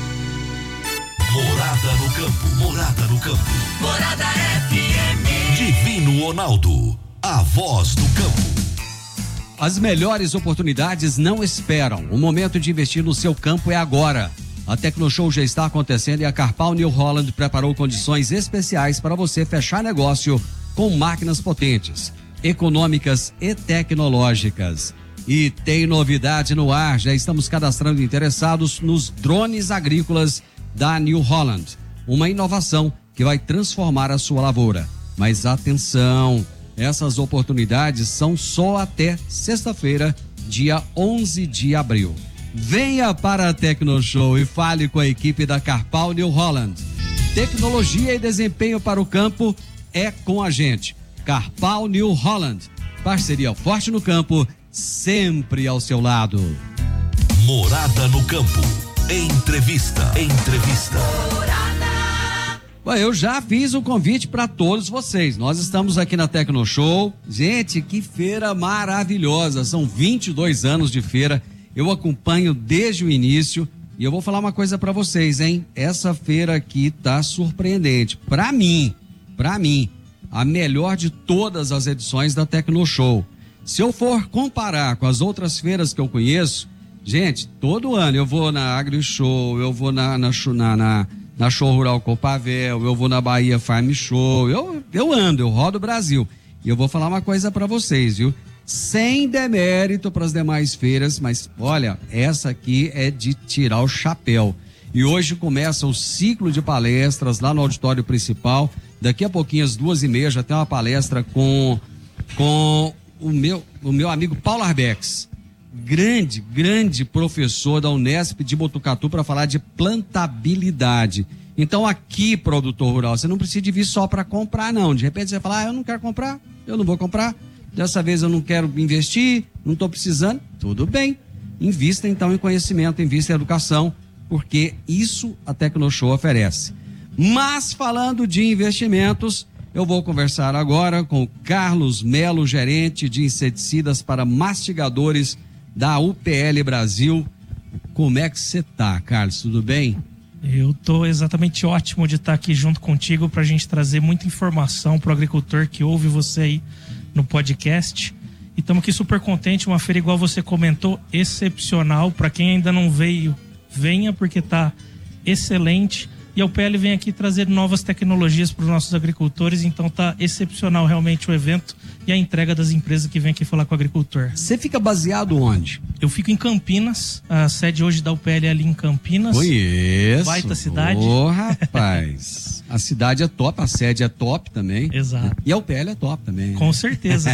Speaker 11: Morada no campo, Morada no campo.
Speaker 12: Morada F M.
Speaker 11: Divino Ronaldo, a voz do campo.
Speaker 8: As melhores oportunidades não esperam. O momento de investir no seu campo é agora. A Tecnoshow já está acontecendo e a Carpal New Holland preparou condições especiais para você fechar negócio com máquinas potentes, econômicas e tecnológicas. E tem novidade no ar, já estamos cadastrando interessados nos drones agrícolas da New Holland, uma inovação que vai transformar a sua lavoura. Mas atenção, essas oportunidades são só até sexta-feira, dia onze de abril. Venha para a Tecnoshow e fale com a equipe da Carpal New Holland. Tecnologia e desempenho para o campo é com a gente. Carpal New Holland, parceria forte no campo, sempre ao seu lado.
Speaker 1: Morada no campo. Entrevista. Entrevista.
Speaker 8: Bom, eu já fiz o convite para todos vocês. Nós estamos aqui na Tecnoshow. Gente, que feira maravilhosa. São vinte e dois anos de feira. Eu acompanho desde o início e eu vou falar uma coisa para vocês, hein? Essa feira aqui tá surpreendente. Para mim, para mim, a melhor de todas as edições da Tecnoshow. Se eu for comparar com as outras feiras que eu conheço, gente, todo ano eu vou na AgriShow, eu vou na, na, na, na, na Show Rural Copavel, eu vou na Bahia Farm Show, eu, eu ando, eu rodo o Brasil. E eu vou falar uma coisa para vocês, viu? Sem demérito para as demais feiras, mas olha, essa aqui é de tirar o chapéu. E hoje começa o ciclo de palestras lá no auditório principal. Daqui a pouquinho, às duas e meia, já tem uma palestra com... com O meu, o meu amigo Paulo Arbex, grande, grande professor da Unesp de Botucatu, para falar de plantabilidade. Então aqui, produtor rural, você não precisa de vir só para comprar, não. De repente você fala, ah, eu não quero comprar, eu não vou comprar, dessa vez eu não quero investir, não estou precisando. Tudo bem, invista então em conhecimento, invista em educação, porque isso a Tecnoshow oferece. Mas falando de investimentos, eu vou conversar agora com o Carlos Melo, gerente de inseticidas para mastigadores da U P L Brasil. Como é que você tá, Carlos? Tudo bem?
Speaker 13: Eu tô exatamente ótimo de estar aqui junto contigo para a gente trazer muita informação para o agricultor que ouve você aí no podcast. E estamos aqui super contentes, uma feira igual você comentou, excepcional. Para quem ainda não veio, venha porque tá excelente. E a U P L vem aqui trazer novas tecnologias para os nossos agricultores, então tá excepcional realmente o evento e a entrega das empresas que vem aqui falar com o agricultor.
Speaker 8: Você fica baseado onde?
Speaker 13: Eu fico em Campinas, a sede hoje da U P L é ali em Campinas.
Speaker 8: Conheço.
Speaker 13: Baita cidade.
Speaker 8: Ô, oh, rapaz, a cidade é top, a sede é top também.
Speaker 13: Exato.
Speaker 8: E a U P L é top também.
Speaker 13: Com certeza.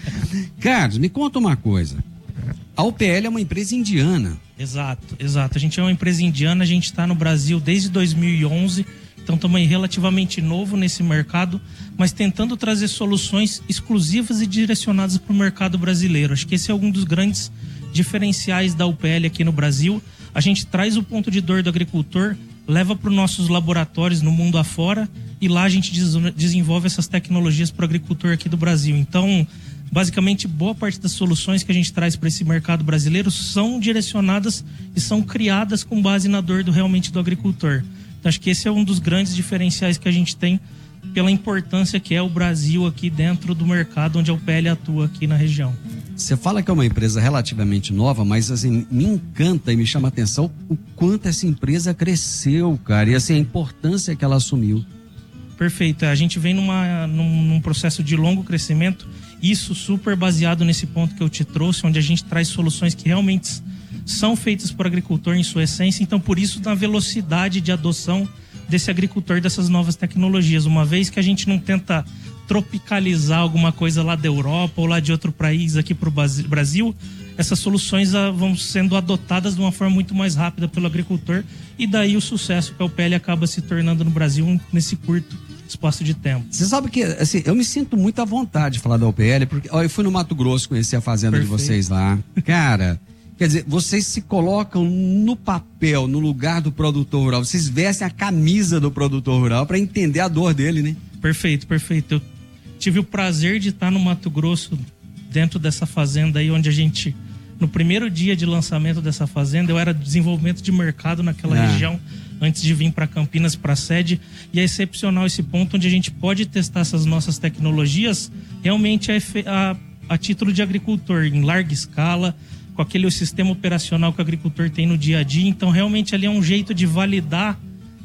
Speaker 8: Carlos, me conta uma coisa. A U P L é uma empresa indiana.
Speaker 13: Exato, exato. A gente é uma empresa indiana, a gente está no Brasil desde dois mil e onze, então estamos aí relativamente novo nesse mercado, mas tentando trazer soluções exclusivas e direcionadas para o mercado brasileiro. Acho que esse é um dos grandes diferenciais da U P L aqui no Brasil. A gente traz o ponto de dor do agricultor, leva para os nossos laboratórios no mundo afora e lá a gente des- desenvolve essas tecnologias para o agricultor aqui do Brasil. Então, basicamente, boa parte das soluções que a gente traz para esse mercado brasileiro são direcionadas e são criadas com base na dor do, realmente do agricultor. Então, acho que esse é um dos grandes diferenciais que a gente tem pela importância que é o Brasil aqui dentro do mercado onde a U P L atua aqui na região.
Speaker 8: Você fala que é uma empresa relativamente nova, mas assim, me encanta e me chama a atenção o quanto essa empresa cresceu, cara, e assim, a importância que ela assumiu.
Speaker 13: Perfeito. A gente vem numa, num, num processo de longo crescimento. Isso super baseado nesse ponto que eu te trouxe, onde a gente traz soluções que realmente são feitas por agricultor em sua essência. Então, por isso, na velocidade de adoção desse agricultor dessas novas tecnologias. Uma vez que a gente não tenta tropicalizar alguma coisa lá da Europa ou lá de outro país aqui para o Brasil, essas soluções vão sendo adotadas de uma forma muito mais rápida pelo agricultor. E daí o sucesso que a U P L acaba se tornando no Brasil nesse curto espaço de tempo.
Speaker 8: Você sabe que, assim, eu me sinto muito à vontade de falar da U P L, porque ó, eu fui no Mato Grosso conhecer a fazenda Perfeito. de vocês lá. Cara, quer dizer, vocês se colocam no papel, no lugar do produtor rural, vocês vestem a camisa do produtor rural para entender a dor dele, né?
Speaker 13: Perfeito, perfeito. Eu tive o prazer de estar no Mato Grosso, dentro dessa fazenda aí, onde a gente, no primeiro dia de lançamento dessa fazenda, eu era desenvolvimento de mercado naquela é. região, antes de vir para Campinas, para a sede, e é excepcional esse ponto onde a gente pode testar essas nossas tecnologias realmente a, a, a título de agricultor, em larga escala, com aquele sistema operacional que o agricultor tem no dia a dia. Então, realmente, ali é um jeito de validar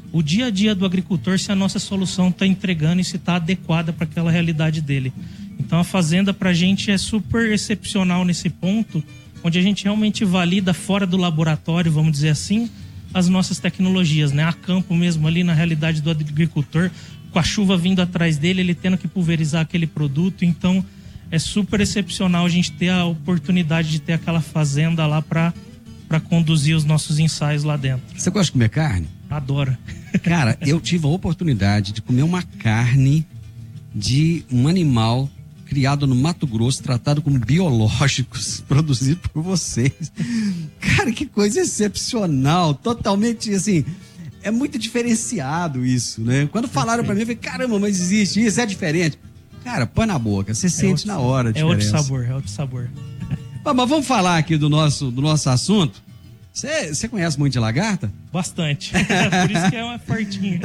Speaker 13: o dia a dia do agricultor, se a nossa solução está entregando e se está adequada para aquela realidade dele. Então a fazenda para a gente é super excepcional nesse ponto, onde a gente realmente valida fora do laboratório, vamos dizer assim, as nossas tecnologias, né? A campo mesmo ali na realidade do agricultor, com a chuva vindo atrás dele, ele tendo que pulverizar aquele produto. Então é super excepcional a gente ter a oportunidade de ter aquela fazenda lá para para conduzir os nossos ensaios lá dentro.
Speaker 8: Você gosta de comer carne?
Speaker 13: Adoro.
Speaker 8: Cara, eu tive a oportunidade de comer uma carne de um animal criado no Mato Grosso, tratado como biológicos, produzido por vocês. Cara, que coisa excepcional, totalmente assim, é muito diferenciado isso, né? Quando falaram pra mim, eu falei, caramba, mas existe isso, é diferente. Cara, põe na boca, você sente na hora a diferença.
Speaker 13: É outro sabor, é outro sabor.
Speaker 8: Ah, mas vamos falar aqui do nosso, do nosso assunto. Você conhece muito de lagarta?
Speaker 13: Bastante. Por isso que é uma fortinha.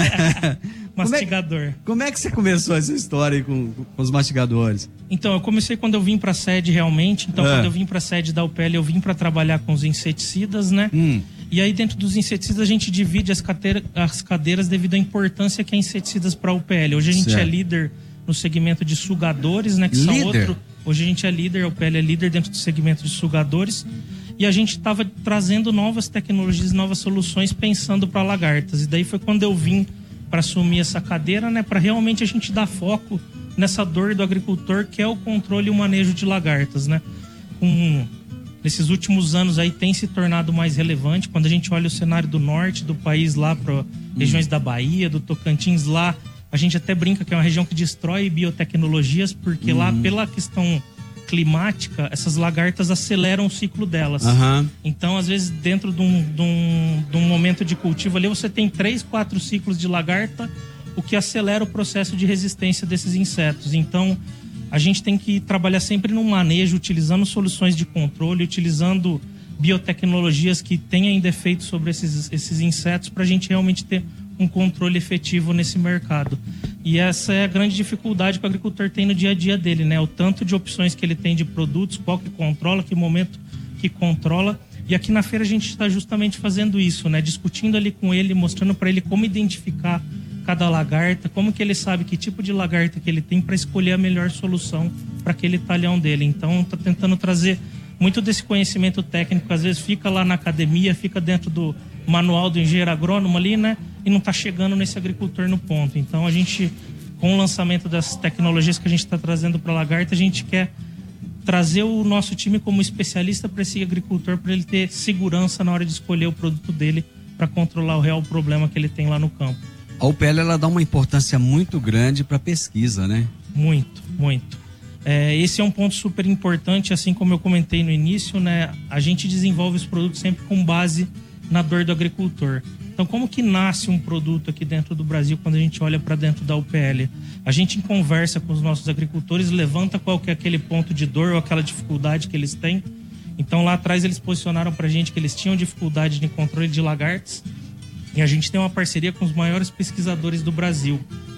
Speaker 13: Mastigador.
Speaker 8: Como é, como é que você começou essa história aí com, com os mastigadores?
Speaker 13: Então, eu comecei quando eu vim pra sede realmente. Então, é. quando eu vim pra sede da U P L, eu vim pra trabalhar com os inseticidas, né? Hum. E aí, dentro dos inseticidas, a gente divide as, cadeira, as cadeiras devido à importância que é inseticidas pra U P L. Hoje a gente certo. é líder no segmento de sugadores, né? Que líder? são outro... Hoje a gente é líder, a U P L é líder dentro do segmento de sugadores. E a gente estava trazendo novas tecnologias, novas soluções pensando para lagartas. E daí foi quando eu vim para assumir essa cadeira, né, para realmente a gente dar foco nessa dor do agricultor, que é o controle e o manejo de lagartas, né? Com, nesses últimos anos aí tem se tornado mais relevante. Quando a gente olha o cenário do norte do país lá para hum. regiões da Bahia, do Tocantins lá, a gente até brinca que é uma região que destrói biotecnologias, porque hum. lá pela questão climática, essas lagartas aceleram o ciclo delas. Uhum. Então, às vezes, dentro de um, de, um, de um momento de cultivo ali, você tem três, quatro ciclos de lagarta, o que acelera o processo de resistência desses insetos. Então, a gente tem que trabalhar sempre no manejo, utilizando soluções de controle, utilizando biotecnologias que tenham efeito sobre esses, esses insetos, para a gente realmente ter um controle efetivo nesse mercado. E essa é a grande dificuldade que o agricultor tem no dia a dia dele, né? O tanto de opções que ele tem de produtos, qual que controla, que momento que controla. E aqui na feira a gente está justamente fazendo isso, né? Discutindo ali com ele, mostrando para ele como identificar cada lagarta, como que ele sabe que tipo de lagarta que ele tem para escolher a melhor solução para aquele talhão dele. Então está tentando trazer muito desse conhecimento técnico, às vezes fica lá na academia, fica dentro do manual do engenheiro agrônomo ali, né? E não está chegando nesse agricultor no ponto. Então a gente, com o lançamento das tecnologias que a gente está trazendo para a lagarta, a gente quer trazer o nosso time como especialista para esse agricultor, para ele ter segurança na hora de escolher o produto dele para controlar o real problema que ele tem lá no campo.
Speaker 8: A U P L, ela dá uma importância muito grande para a pesquisa, né?
Speaker 13: Muito, muito. É, esse é um ponto super importante, assim como eu comentei no início, né? A gente desenvolve os produtos sempre com base na dor do agricultor. Então, como que nasce um produto aqui dentro do Brasil quando a gente olha para dentro da U P L? A gente conversa com os nossos agricultores, levanta qual que é aquele ponto de dor ou aquela dificuldade que eles têm. Então, lá atrás eles posicionaram para a gente que eles tinham dificuldade de controle de lagartas. E a gente tem uma parceria com os maiores pesquisadores do Brasil.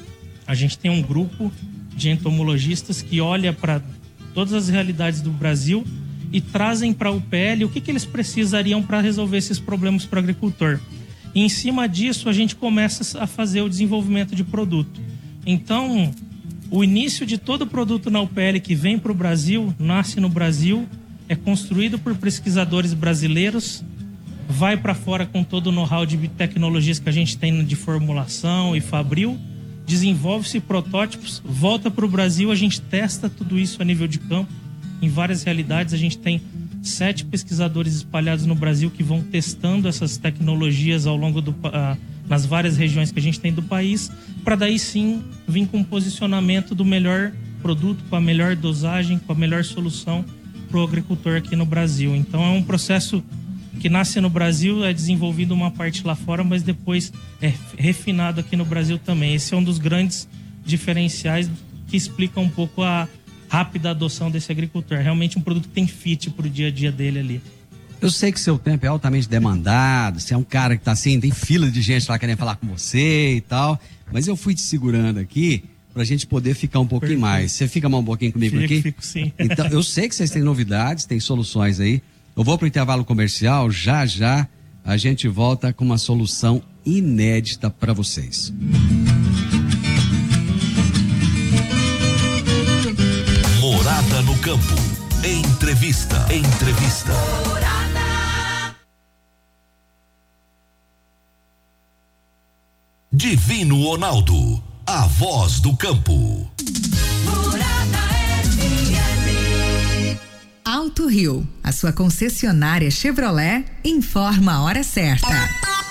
Speaker 13: A gente tem um grupo de entomologistas que olha para todas as realidades do Brasil e trazem para a U P L o que, que eles precisariam para resolver esses problemas para o agricultor. E em cima disso, a gente começa a fazer o desenvolvimento de produto. Então, o início de todo produto na U P L que vem para o Brasil, nasce no Brasil, é construído por pesquisadores brasileiros, vai para fora com todo o know-how de tecnologias que a gente tem de formulação e fabril, desenvolve-se protótipos, volta para o Brasil, a gente testa tudo isso a nível de campo, em várias realidades. A gente tem sete pesquisadores espalhados no Brasil que vão testando essas tecnologias ao longo do uh, nas várias regiões que a gente tem do país, para daí sim vir com um posicionamento do melhor produto, com a melhor dosagem, com a melhor solução para o agricultor aqui no Brasil. Então é um processo que nasce no Brasil, é desenvolvido uma parte lá fora, mas depois é refinado aqui no Brasil também. Esse é um dos grandes diferenciais que explica um pouco a rápida adoção desse agricultor. Realmente um produto que tem fit pro dia a dia dele ali.
Speaker 8: Eu sei que seu tempo é altamente demandado, você é um cara que tá assim, tem fila de gente lá querendo falar com você e tal, mas eu fui te segurando aqui pra gente poder ficar um pouquinho Perfeito. mais. Você fica mais um pouquinho comigo fico, aqui?
Speaker 13: Fico, sim.
Speaker 8: Então, eu sei que vocês têm novidades, tem soluções aí. Eu vou pro intervalo comercial, já já a gente volta com uma solução inédita para vocês.
Speaker 1: Morada no campo. Entrevista. Entrevista. Divino Ronaldo, a voz do campo.
Speaker 9: Alto Rio, a sua concessionária Chevrolet, informa a hora certa.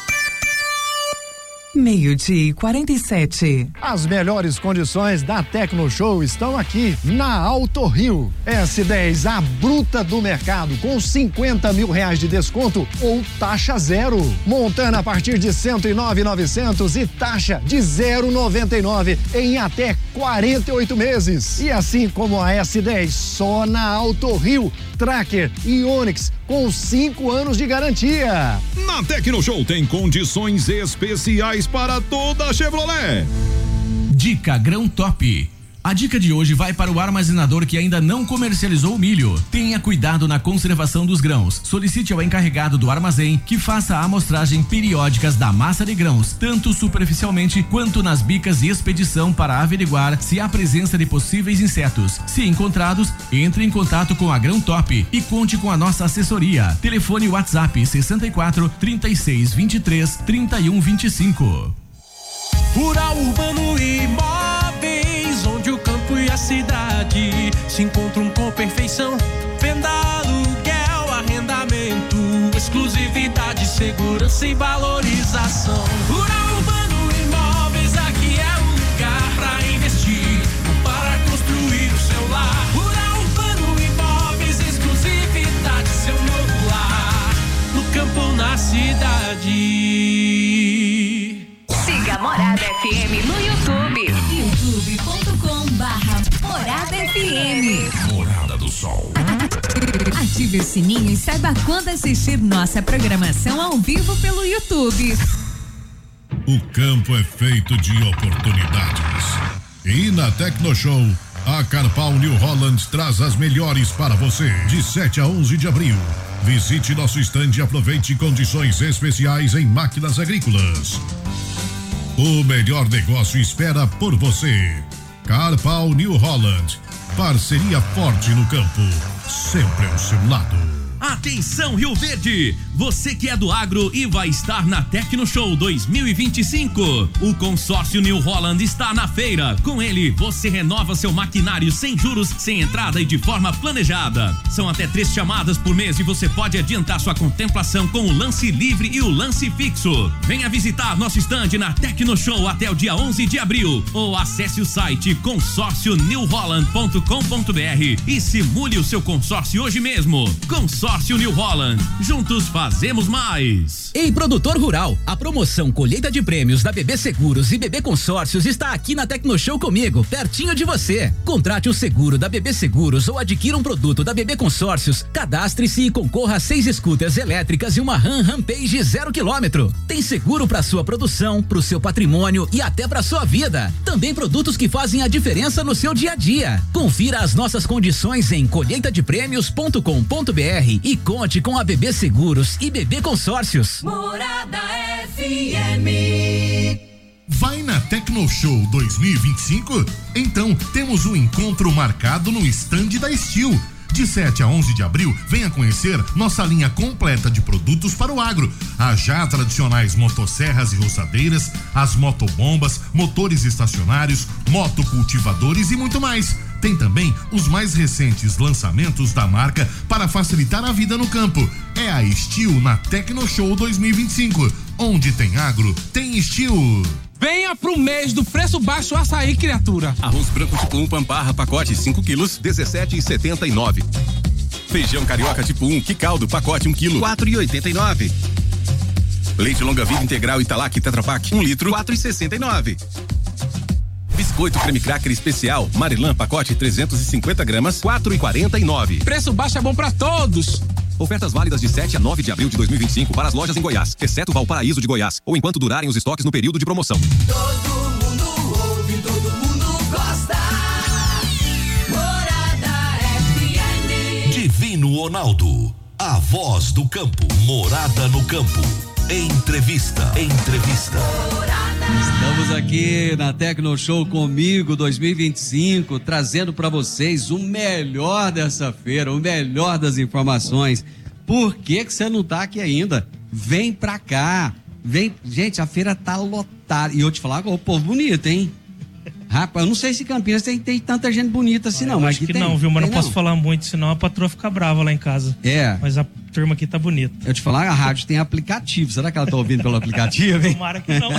Speaker 18: Meio-dia e quarenta e sete.
Speaker 19: As melhores condições da Tecno Show estão aqui na Alto Rio. S dez, a bruta do mercado, com cinquenta mil reais de desconto ou taxa zero. Montana a partir de cento e nove mil e novecentos e taxa de zero vírgula noventa e nove em até quarenta e oito meses. E assim como a S dez, só na Alto Rio. Tracker e Onix com cinco anos de garantia.
Speaker 20: Na Tecno Show tem condições especiais para toda a Chevrolet.
Speaker 10: Dica Grão Top. A dica de hoje vai para o armazenador que ainda não comercializou o milho. Tenha cuidado na conservação dos grãos. Solicite ao encarregado do armazém que faça a amostragem periódicas da massa de grãos, tanto superficialmente quanto nas bicas e expedição, para averiguar se há presença de possíveis insetos. Se encontrados, entre em contato com a Grão Top e conte com a nossa assessoria. Telefone WhatsApp sessenta e quatro, trinta e seis, vinte e três, trinta e um, vinte e cinco.
Speaker 3: Rural Urbano Imóveis, onde o campo e a cidade se encontram com perfeição. Venda, aluguel, arrendamento, exclusividade, segurança e valorização. Rural Urbano Imóveis, aqui é o lugar para investir ou para construir o seu lar. Rural Urbano Imóveis, exclusividade, seu novo lar, no campo ou na cidade.
Speaker 9: Siga Morada F M no YouTube. youtube ponto com barra Morada F M.
Speaker 1: Morada do Sol.
Speaker 9: Ative o sininho e saiba quando assistir nossa programação ao vivo pelo YouTube.
Speaker 16: O campo é feito de oportunidades. E na Tecno Show, a Carpal New Holland traz as melhores para você. De sete a onze de abril. Visite nosso estande e aproveite condições especiais em máquinas agrícolas. O melhor negócio espera por você. Carpal New Holland. Parceria forte no campo. Sempre ao seu lado.
Speaker 11: Atenção, Rio Verde! Você que é do agro e vai estar na Tecno Show dois mil e vinte e cinco. O consórcio New Holland está na feira. Com ele, você renova seu maquinário sem juros, sem entrada e de forma planejada. São até três chamadas por mês e você pode adiantar sua contemplação com o lance livre e o lance fixo. Venha visitar nosso estande na Tecno Show até o dia onze de abril ou acesse o site consórcio new holland ponto com ponto b r e simule o seu consórcio hoje mesmo. Consórcio New Holland. Juntos fazemos mais.
Speaker 15: Ei, produtor rural, a promoção Colheita de Prêmios da B B Seguros e B B Consórcios está aqui na Tecno Show comigo, pertinho de você. Contrate o seguro da B B Seguros ou adquira um produto da B B Consórcios. Cadastre-se e concorra a seis scooters elétricas e uma Ram Rampage zero quilômetro. Tem seguro para sua produção, para o seu patrimônio e até para sua vida. Também produtos que fazem a diferença no seu dia a dia. Confira as nossas condições em colheita de prêmios ponto com ponto b r e conte com a B B Seguros e B B Consórcios.
Speaker 6: Morada F M.
Speaker 16: Vai na Tecno Show dois mil e vinte e cinco? Então temos um encontro marcado no estande da Steel. De sete a onze de abril, venha conhecer nossa linha completa de produtos para o agro. As já tradicionais motosserras e roçadeiras, as motobombas, motores estacionários, motocultivadores e muito mais. Tem também os mais recentes lançamentos da marca para facilitar a vida no campo. É a Steel na Tecno Show dois mil e vinte e cinco. Onde tem agro, tem Steel.
Speaker 21: Venha pro mês do preço baixo Açaí, criatura.
Speaker 22: Arroz branco tipo um Pamparra, pacote cinco quilos, dezessete e setenta e nove. Feijão carioca tipo um, que caldo, pacote um quilo, quatro e oitenta e nove. Leite longa vida integral Italac Tetra Pak, um litro, quatro e sessenta e nove. Biscoito creme cracker especial Marilã, pacote trezentos e cinquenta gramas, quatro e quarenta e nove.
Speaker 21: Preço baixo é bom pra todos.
Speaker 22: Ofertas válidas de sete a nove de abril de dois mil e vinte e cinco para as lojas em Goiás, exceto Valparaíso de Goiás, ou enquanto durarem os estoques no período de promoção.
Speaker 6: Todo mundo ouve, todo mundo gosta. Morada F M.
Speaker 1: Divino Ronaldo, a voz do campo. Morada no campo. Entrevista. Entrevista.
Speaker 2: Estamos aqui na Tecno Show Comigo dois mil e vinte e cinco, trazendo para vocês o melhor dessa feira, o melhor das informações. Por que que você não tá aqui ainda? Vem pra cá. Vem, gente, a feira tá lotada. E eu te falar, o povo bonito, hein? Rapaz, eu não sei se Campinas tem, tem tanta gente bonita assim, não.
Speaker 13: Eu
Speaker 2: Mas
Speaker 13: acho que
Speaker 2: tem,
Speaker 13: não, viu? Mas
Speaker 2: tem,
Speaker 13: não posso falar muito, senão a patroa fica brava lá em casa.
Speaker 2: É.
Speaker 13: Mas a turma aqui tá bonita.
Speaker 2: Eu te falar, a rádio tem aplicativo. Será que ela tá ouvindo pelo aplicativo, hein?
Speaker 13: Tomara que não.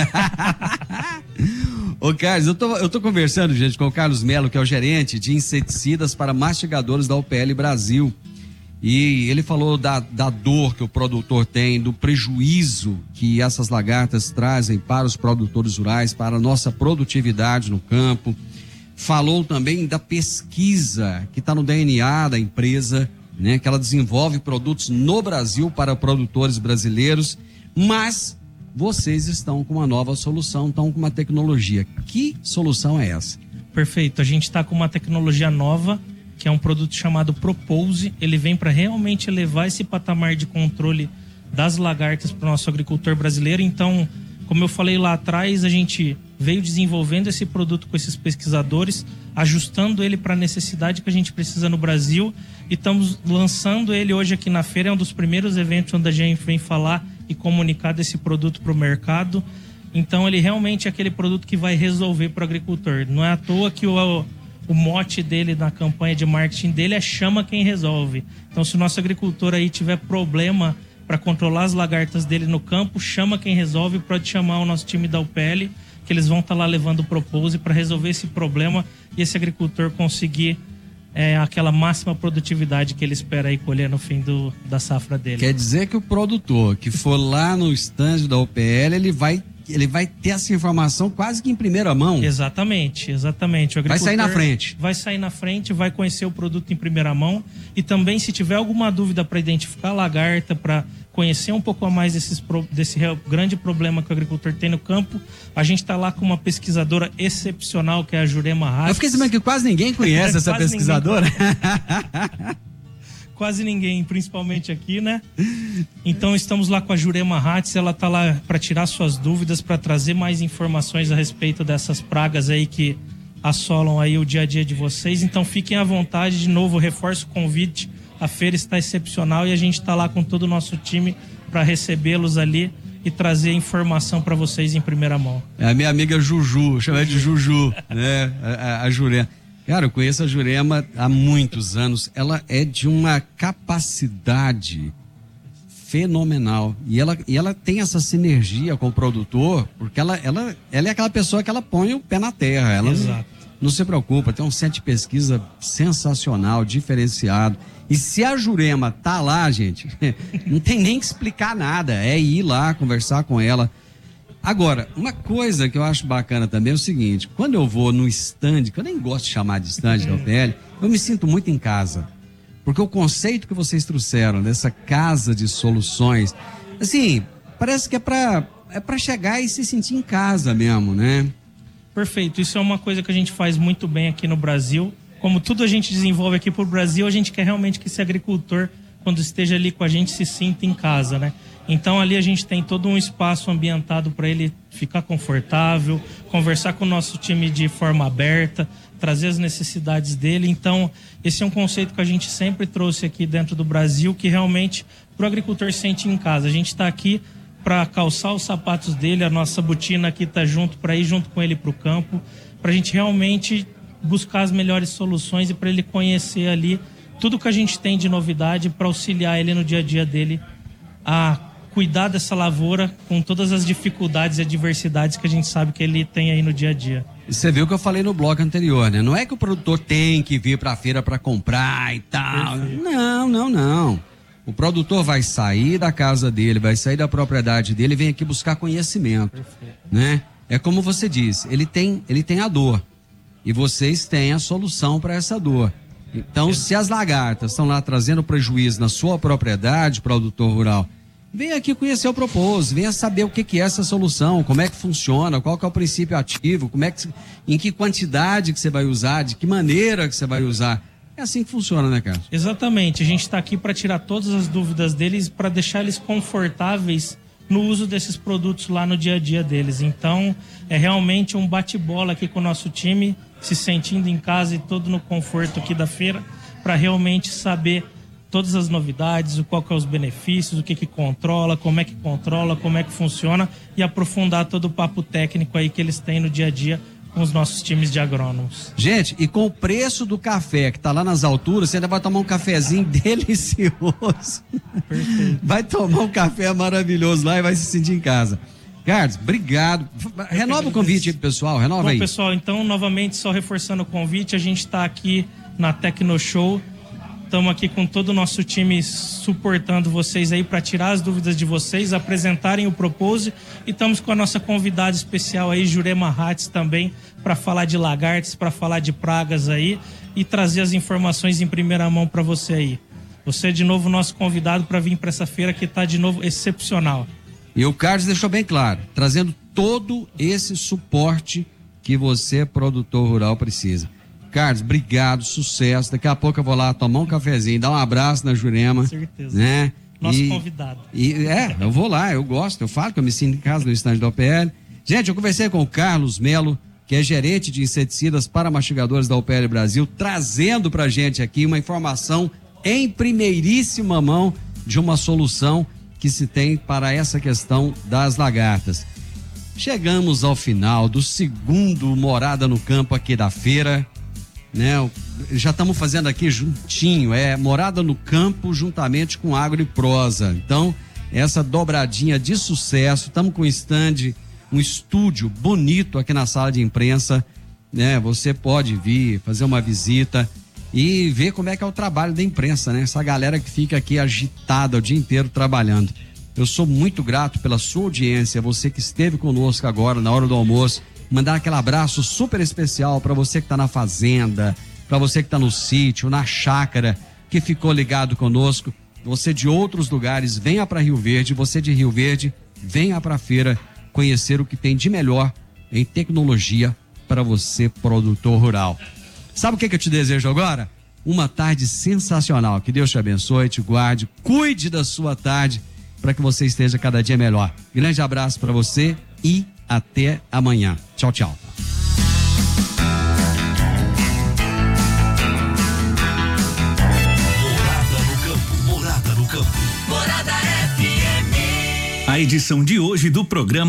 Speaker 2: Ô, Carlos, eu tô, eu tô conversando, gente, com o Carlos Melo, que é o gerente de inseticidas para mastigadores da U P L Brasil. E ele falou da, da dor que o produtor tem, do prejuízo que essas lagartas trazem para os produtores rurais, para a nossa produtividade no campo. Falou também da pesquisa que está no D N A da empresa, né, que ela desenvolve produtos no Brasil para produtores brasileiros, mas vocês estão com uma nova solução, estão com uma tecnologia. Que solução é essa?
Speaker 13: Perfeito, a gente está com uma tecnologia nova, que é um produto chamado Propose. Ele vem para realmente elevar esse patamar de controle das lagartas para o nosso agricultor brasileiro. Então, como eu falei lá atrás, a gente veio desenvolvendo esse produto com esses pesquisadores, ajustando ele para a necessidade que a gente precisa no Brasil, e estamos lançando ele hoje aqui na feira. É um dos primeiros eventos onde a gente vem falar e comunicar desse produto para o mercado. Então, ele realmente é aquele produto que vai resolver para o agricultor. Não é à toa que o O mote dele na campanha de marketing dele é chama quem resolve. Então, se o nosso agricultor aí tiver problema para controlar as lagartas dele no campo, chama quem resolve, pode chamar o nosso time da U P L, que eles vão estar tá lá levando o Propose para resolver esse problema e esse agricultor conseguir é, aquela máxima produtividade que ele espera aí colher no fim do, da safra dele.
Speaker 2: Quer dizer que o produtor que for lá no stand da U P L, ele vai ele vai ter essa informação quase que em primeira mão.
Speaker 13: Exatamente, exatamente. O
Speaker 2: vai sair na frente.
Speaker 13: Vai sair na frente, vai conhecer o produto em primeira mão, e também, se tiver alguma dúvida para identificar a lagarta, para conhecer um pouco a mais desses, desse grande problema que o agricultor tem no campo, a gente está lá com uma pesquisadora excepcional, que é a Jurema Hatz.
Speaker 2: Eu fiquei sabendo que quase ninguém conhece essa pesquisadora.
Speaker 13: Quase ninguém, principalmente aqui, né? Então estamos lá com a Jurema Hatz, ela tá lá para tirar suas dúvidas, para trazer mais informações a respeito dessas pragas aí que assolam aí o dia a dia de vocês. Então fiquem à vontade, de novo, reforço o convite, a feira está excepcional e a gente está lá com todo o nosso time para recebê-los ali e trazer informação para vocês em primeira mão.
Speaker 2: É a minha amiga Juju, chama de Juju, né? A, a, a Jurema. Cara, eu conheço a Jurema há muitos anos. Ela é de uma capacidade fenomenal. E ela, e ela tem essa sinergia com o produtor, porque ela, ela, ela é aquela pessoa que ela põe o pé na terra. Ela
Speaker 13: Exato.
Speaker 2: Não, não se preocupa, tem um centro de pesquisa sensacional, diferenciado. E se a Jurema tá lá, gente, não tem nem que explicar nada. É ir lá, conversar com ela. Agora, uma coisa que eu acho bacana também é o seguinte: quando eu vou no stand, que eu nem gosto de chamar de stand da U P L, eu me sinto muito em casa. Porque o conceito que vocês trouxeram dessa casa de soluções, assim, parece que é para é para chegar e se sentir em casa mesmo, né?
Speaker 13: Perfeito, isso é uma coisa que a gente faz muito bem aqui no Brasil. Como tudo a gente desenvolve aqui pro Brasil, a gente quer realmente que esse agricultor, quando esteja ali com a gente, se sinta em casa, né? Então ali a gente tem todo um espaço ambientado para ele ficar confortável, conversar com o nosso time de forma aberta, trazer as necessidades dele. Então esse é um conceito que a gente sempre trouxe aqui dentro do Brasil, que realmente pro agricultor se sente em casa. A gente está aqui para calçar os sapatos dele, a nossa botina aqui está junto para ir junto com ele para o campo, para a gente realmente buscar as melhores soluções e para ele conhecer ali tudo que a gente tem de novidade para auxiliar ele no dia a dia dele a cuidar dessa lavoura com todas as dificuldades e adversidades que a gente sabe que ele tem aí no dia a dia.
Speaker 2: Você viu o que eu falei no bloco anterior, né? Não é que o produtor tem que vir para a feira para comprar e tal. Perfeito. Não, não, não. O produtor vai sair da casa dele, vai sair da propriedade dele e vem aqui buscar conhecimento. Perfeito. Né? É como você disse, ele tem, ele tem a dor e vocês têm a solução para essa dor. Então, se as lagartas estão lá trazendo prejuízo na sua propriedade, produtor rural, venha aqui conhecer o Propose, venha saber o que, que é essa solução, como é que funciona, qual que é o princípio ativo, como é que, em que quantidade que você vai usar, de que maneira que você vai usar. É assim que funciona, né, Carlos?
Speaker 13: Exatamente. A gente está aqui para tirar todas as dúvidas deles, para deixar eles confortáveis no uso desses produtos lá no dia a dia deles. Então, é realmente um bate-bola aqui com o nosso time, se sentindo em casa e todo no conforto aqui da feira, para realmente saber todas as novidades, o qual que é os benefícios, o que que controla, como é que controla, como é que funciona e aprofundar todo o papo técnico aí que eles têm no dia a dia com os nossos times de agrônomos.
Speaker 8: Gente, e com o preço do café que tá lá nas alturas, você ainda vai tomar um cafezinho delicioso. Perfeito. Vai tomar um café maravilhoso lá e vai se sentir em casa. Carlos, obrigado. Renova o convite aí pro pessoal, renova
Speaker 13: Bom,
Speaker 8: aí.
Speaker 13: pessoal, então, novamente, só reforçando o convite, a gente está aqui na Tecnoshow. Estamos aqui com todo o nosso time suportando vocês aí para tirar as dúvidas de vocês, apresentarem o propósito, e estamos com a nossa convidada especial aí, Jurema Hatz, também, para falar de lagartas, para falar de pragas aí e trazer as informações em primeira mão para você aí. Você é de novo nosso convidado para vir para essa feira que está de novo excepcional.
Speaker 8: E o Carlos deixou bem claro, trazendo todo esse suporte que você, produtor rural, precisa. Carlos, obrigado, sucesso. Daqui a pouco eu vou lá tomar um cafezinho, dar um abraço na Jurema. Com certeza. Né?
Speaker 13: Nosso
Speaker 8: e,
Speaker 13: convidado.
Speaker 8: E, é, eu vou lá, eu gosto, eu falo que eu me sinto em casa no estande da O P L. Gente, eu conversei com o Carlos Melo, que é gerente de inseticidas para mastigadores da O P L Brasil, trazendo pra gente aqui uma informação em primeiríssima mão de uma solução que se tem para essa questão das lagartas. Chegamos ao final do segundo Morada no Campo aqui da feira, né? Já estamos fazendo aqui juntinho, é Morada no Campo juntamente com Agro e Prosa. Então, essa dobradinha de sucesso, estamos com um stand, um estúdio bonito aqui na sala de imprensa, né? Você pode vir, fazer uma visita e ver como é que é o trabalho da imprensa, né? Essa galera que fica aqui agitada o dia inteiro trabalhando. Eu sou muito grato pela sua audiência, você que esteve conosco agora na hora do almoço. Mandar aquele abraço super especial para você que está na fazenda, para você que está no sítio, na chácara, que ficou ligado conosco. Você de outros lugares, venha para Rio Verde. Você de Rio Verde, venha para a feira conhecer o que tem de melhor em tecnologia para você, produtor rural. Sabe o que, que eu te desejo agora? Uma tarde sensacional. Que Deus te abençoe, te guarde, cuide da sua tarde para que você esteja cada dia melhor. Grande abraço para você e até amanhã. Tchau, tchau.
Speaker 1: Morada no campo, Morada no campo.
Speaker 11: Morada F M. A edição de hoje do programa